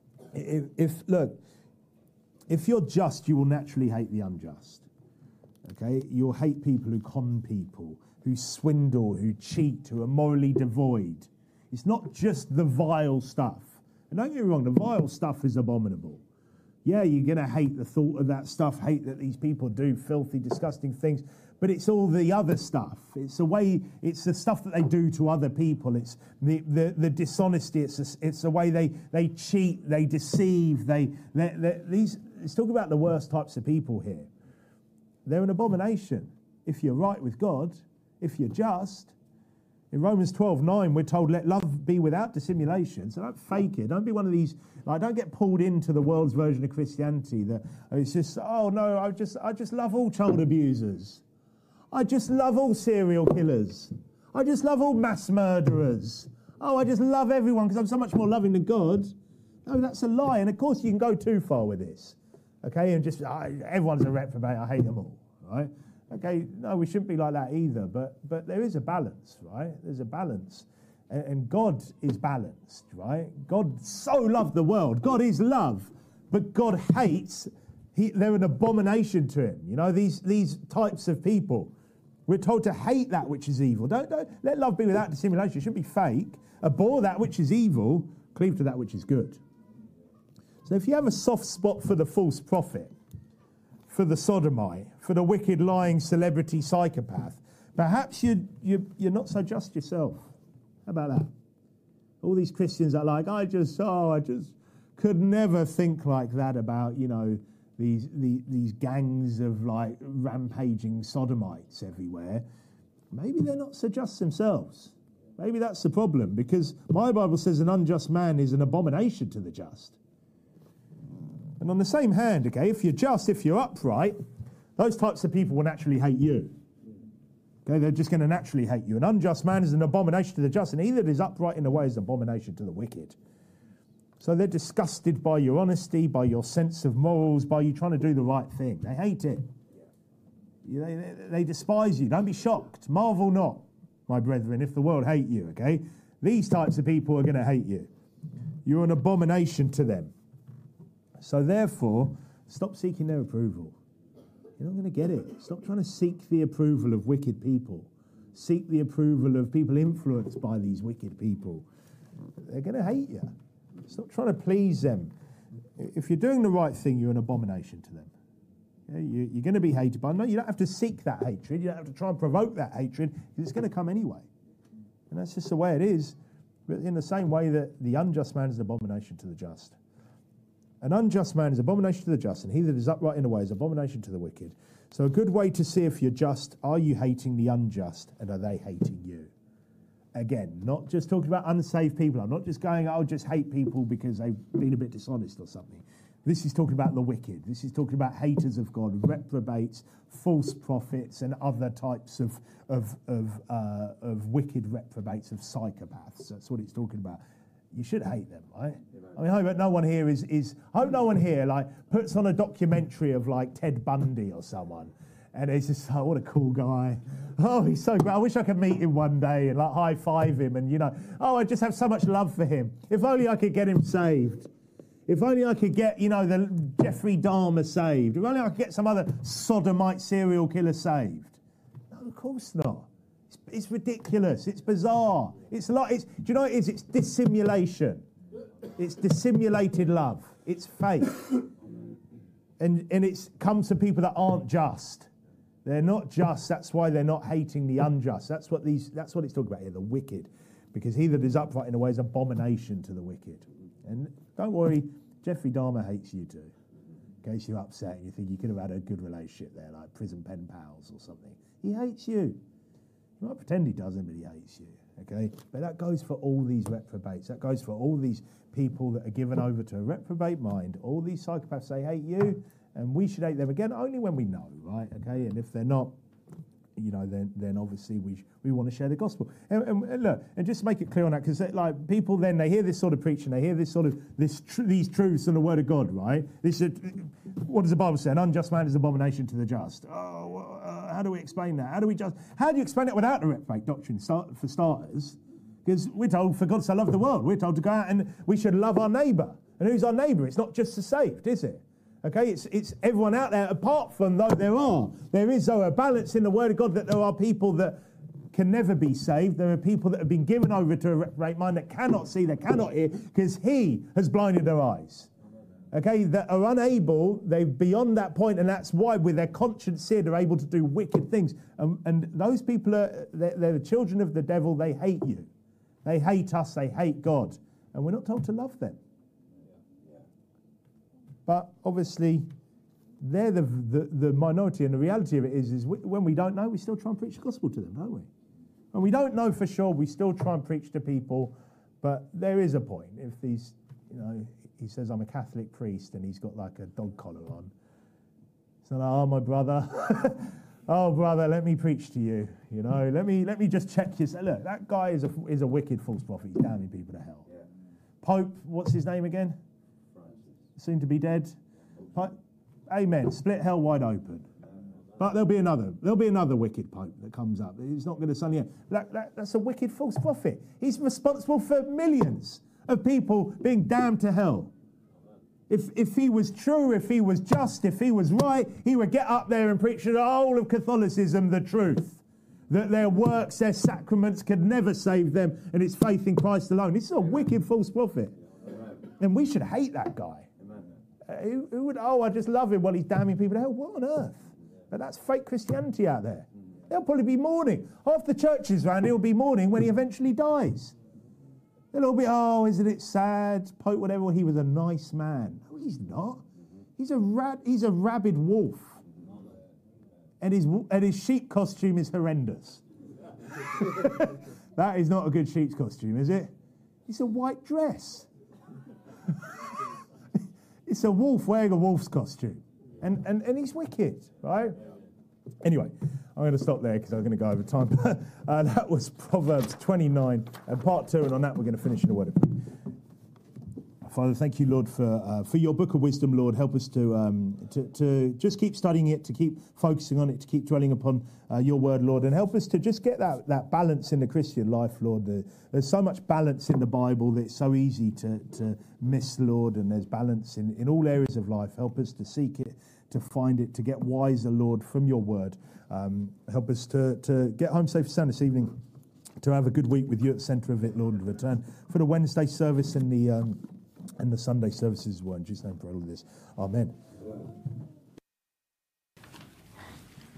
If you're just, you will naturally hate the unjust. Okay? You'll hate people who con people, who swindle, who cheat, who are morally devoid. It's not just the vile stuff. And don't get me wrong, the vile stuff is abominable. Yeah, you're going to hate the thought of that stuff, hate that these people do filthy, disgusting things, but it's all the other stuff. It's the stuff that they do to other people. It's the dishonesty. It's the way they cheat, they deceive. It's talking about the worst types of people here. They're an abomination. If you're right with God, if you're just. In Romans 12:9, we're told, let love be without dissimulation. So don't fake it. Don't be one of these, don't get pulled into the world's version of Christianity that it's just, oh no, I just love all child abusers. I just love all serial killers. I just love all mass murderers. Oh, I just love everyone because I'm so much more loving than God. No, that's a lie. And of course you can go too far with this. Okay, and just, everyone's a reprobate, I hate them all, right? Okay, no, we shouldn't be like that either, but there is a balance, right? There's a balance. And God is balanced, right? God so loved the world. God is love, but God hates, they're an abomination to him. You know, these types of people. We're told to hate that which is evil. Don't let love be without dissimulation. It shouldn't be fake. Abhor that which is evil, cleave to that which is good. So if you have a soft spot for the false prophet, for the sodomite, for the wicked, lying celebrity psychopath, perhaps you're not so just yourself. How about that? All these Christians are like, I just could never think like that about, these gangs of like rampaging sodomites everywhere. Maybe they're not so just themselves. Maybe that's the problem, because my Bible says an unjust man is an abomination to the just. And on the same hand, okay, if you're just, if you're upright, those types of people will naturally hate you. Okay, they're just going to naturally hate you. An unjust man is an abomination to the just, and he that is upright in the way is an abomination to the wicked. So they're disgusted by your honesty, by your sense of morals, by you trying to do the right thing. They hate it. They despise you. Don't be shocked. Marvel not, my brethren, if the world hate you, okay? These types of people are going to hate you. You're an abomination to them. So therefore, stop seeking their approval. You're not going to get it. Stop trying to seek the approval of wicked people. Seek the approval of people influenced by these wicked people. They're going to hate you. Stop trying to please them. If you're doing the right thing, you're an abomination to them. You're going to be hated by them. No, you don't have to seek that hatred. You don't have to try and provoke that hatred, because it's going to come anyway. And that's just the way it is. But in the same way that the unjust man is an abomination to the just. An unjust man is abomination to the just, and he that is upright in the way is abomination to the wicked. So a good way to see if you're just, are you hating the unjust, and are they hating you? Again, not just talking about unsaved people. I'm not just going, I'll just hate people because they've been a bit dishonest or something. This is talking about the wicked. This is talking about haters of God, reprobates, false prophets, and other types of wicked reprobates, of psychopaths. That's what it's talking about. You should hate them, right? I mean, I hope no one here puts on a documentary of like Ted Bundy or someone, and it's just, oh, what a cool guy. Oh, he's so great. I wish I could meet him one day and like high five him, and I just have so much love for him. If only I could get him saved. If only I could get, the Jeffrey Dahmer saved. If only I could get some other sodomite serial killer saved. No, of course not. It's ridiculous. It's bizarre. Do you know what it is? It's dissimulation. It's dissimulated love. It's fake. And it's comes to people that aren't just. They're not just. That's why they're not hating the unjust. That's what it's talking about here, the wicked. Because he that is upright in a way is abomination to the wicked. And don't worry, Jeffrey Dahmer hates you too. In case you're upset and you think you could have had a good relationship there, like prison pen pals or something. He hates you. He might pretend he doesn't, but he hates you. Okay? But that goes for all these reprobates. That goes for all these people that are given over to a reprobate mind. All these psychopaths, they hate you, and we should hate them again only when we know, right? Okay? And if they're not, then obviously we want to share the gospel. And look, and just make it clear on that, because like people then, they hear this sort of preaching, they hear this sort of, these truths and the word of God, right? What does the Bible say? An unjust man is abomination to the just. How do we explain that? How do you explain it without the reprobate doctrine, for starters? Because we're told, for God so loved the world, we're told to go out and we should love our neighbour. And who's our neighbour? It's not just the saved, is it? Okay, it's everyone out there, apart from, though there is a balance in the Word of God, that there are people that can never be saved. There are people that have been given over to a reprobate mind that cannot see, that cannot hear, because he has blinded their eyes. Okay, that are unable, they're beyond that point, and that's why with their conscience seared, they're able to do wicked things. And those people, they're the children of the devil. They hate you. They hate us. They hate God. And we're not told to love them. But obviously, they're the minority, and the reality of it is when we don't know, we still try and preach the gospel to them, don't we? When we don't know for sure, we still try and preach to people, but there is a point. If these, he says, I'm a Catholic priest, and he's got like a dog collar on. It's not like, oh, my brother, oh, brother, let me preach to you, let me just check you. Look, that guy is a wicked false prophet. He's damning people to hell. Yeah. Pope, what's his name again? Soon to be dead. Amen. Split hell wide open. But there'll be another wicked pope that comes up. He's not going to suddenly. That's a wicked false prophet. He's responsible for millions of people being damned to hell. If he was true, if he was just, if he was right, he would get up there and preach to the whole of Catholicism the truth. That their works, their sacraments could never save them, and it's faith in Christ alone. This is a wicked false prophet. And we should hate that guy. Who would, I just love him while he's damning people to hell? What on earth? But that's fake Christianity out there. They'll probably be mourning. Half the churches around here will be mourning when he eventually dies. They'll all be, isn't it sad? Pope, whatever, he was a nice man. No, he's not. He's a rabid wolf. And his sheep costume is horrendous. That is not a good sheep's costume, is it? It's a white dress. It's a wolf wearing a wolf's costume. And he's wicked, right? Anyway, I'm going to stop there because I'm going to go over time. That was Proverbs 29 and part 2, and on that we're going to finish in a word of prayer. Father, thank you, Lord, for your book of wisdom, Lord. Help us to just keep studying it, to keep focusing on it, to keep dwelling upon your word, Lord, and help us to just get that balance in the Christian life, Lord. There's so much balance in the Bible that it's so easy to miss, Lord, and there's balance in all areas of life. Help us to seek it, to find it, to get wiser, Lord, from your word. Help us to get home safe and sound this evening, to have a good week with you at the centre of it, Lord, and return for the Wednesday service and the Sunday services as well. In Jesus' name, for all of this. Amen.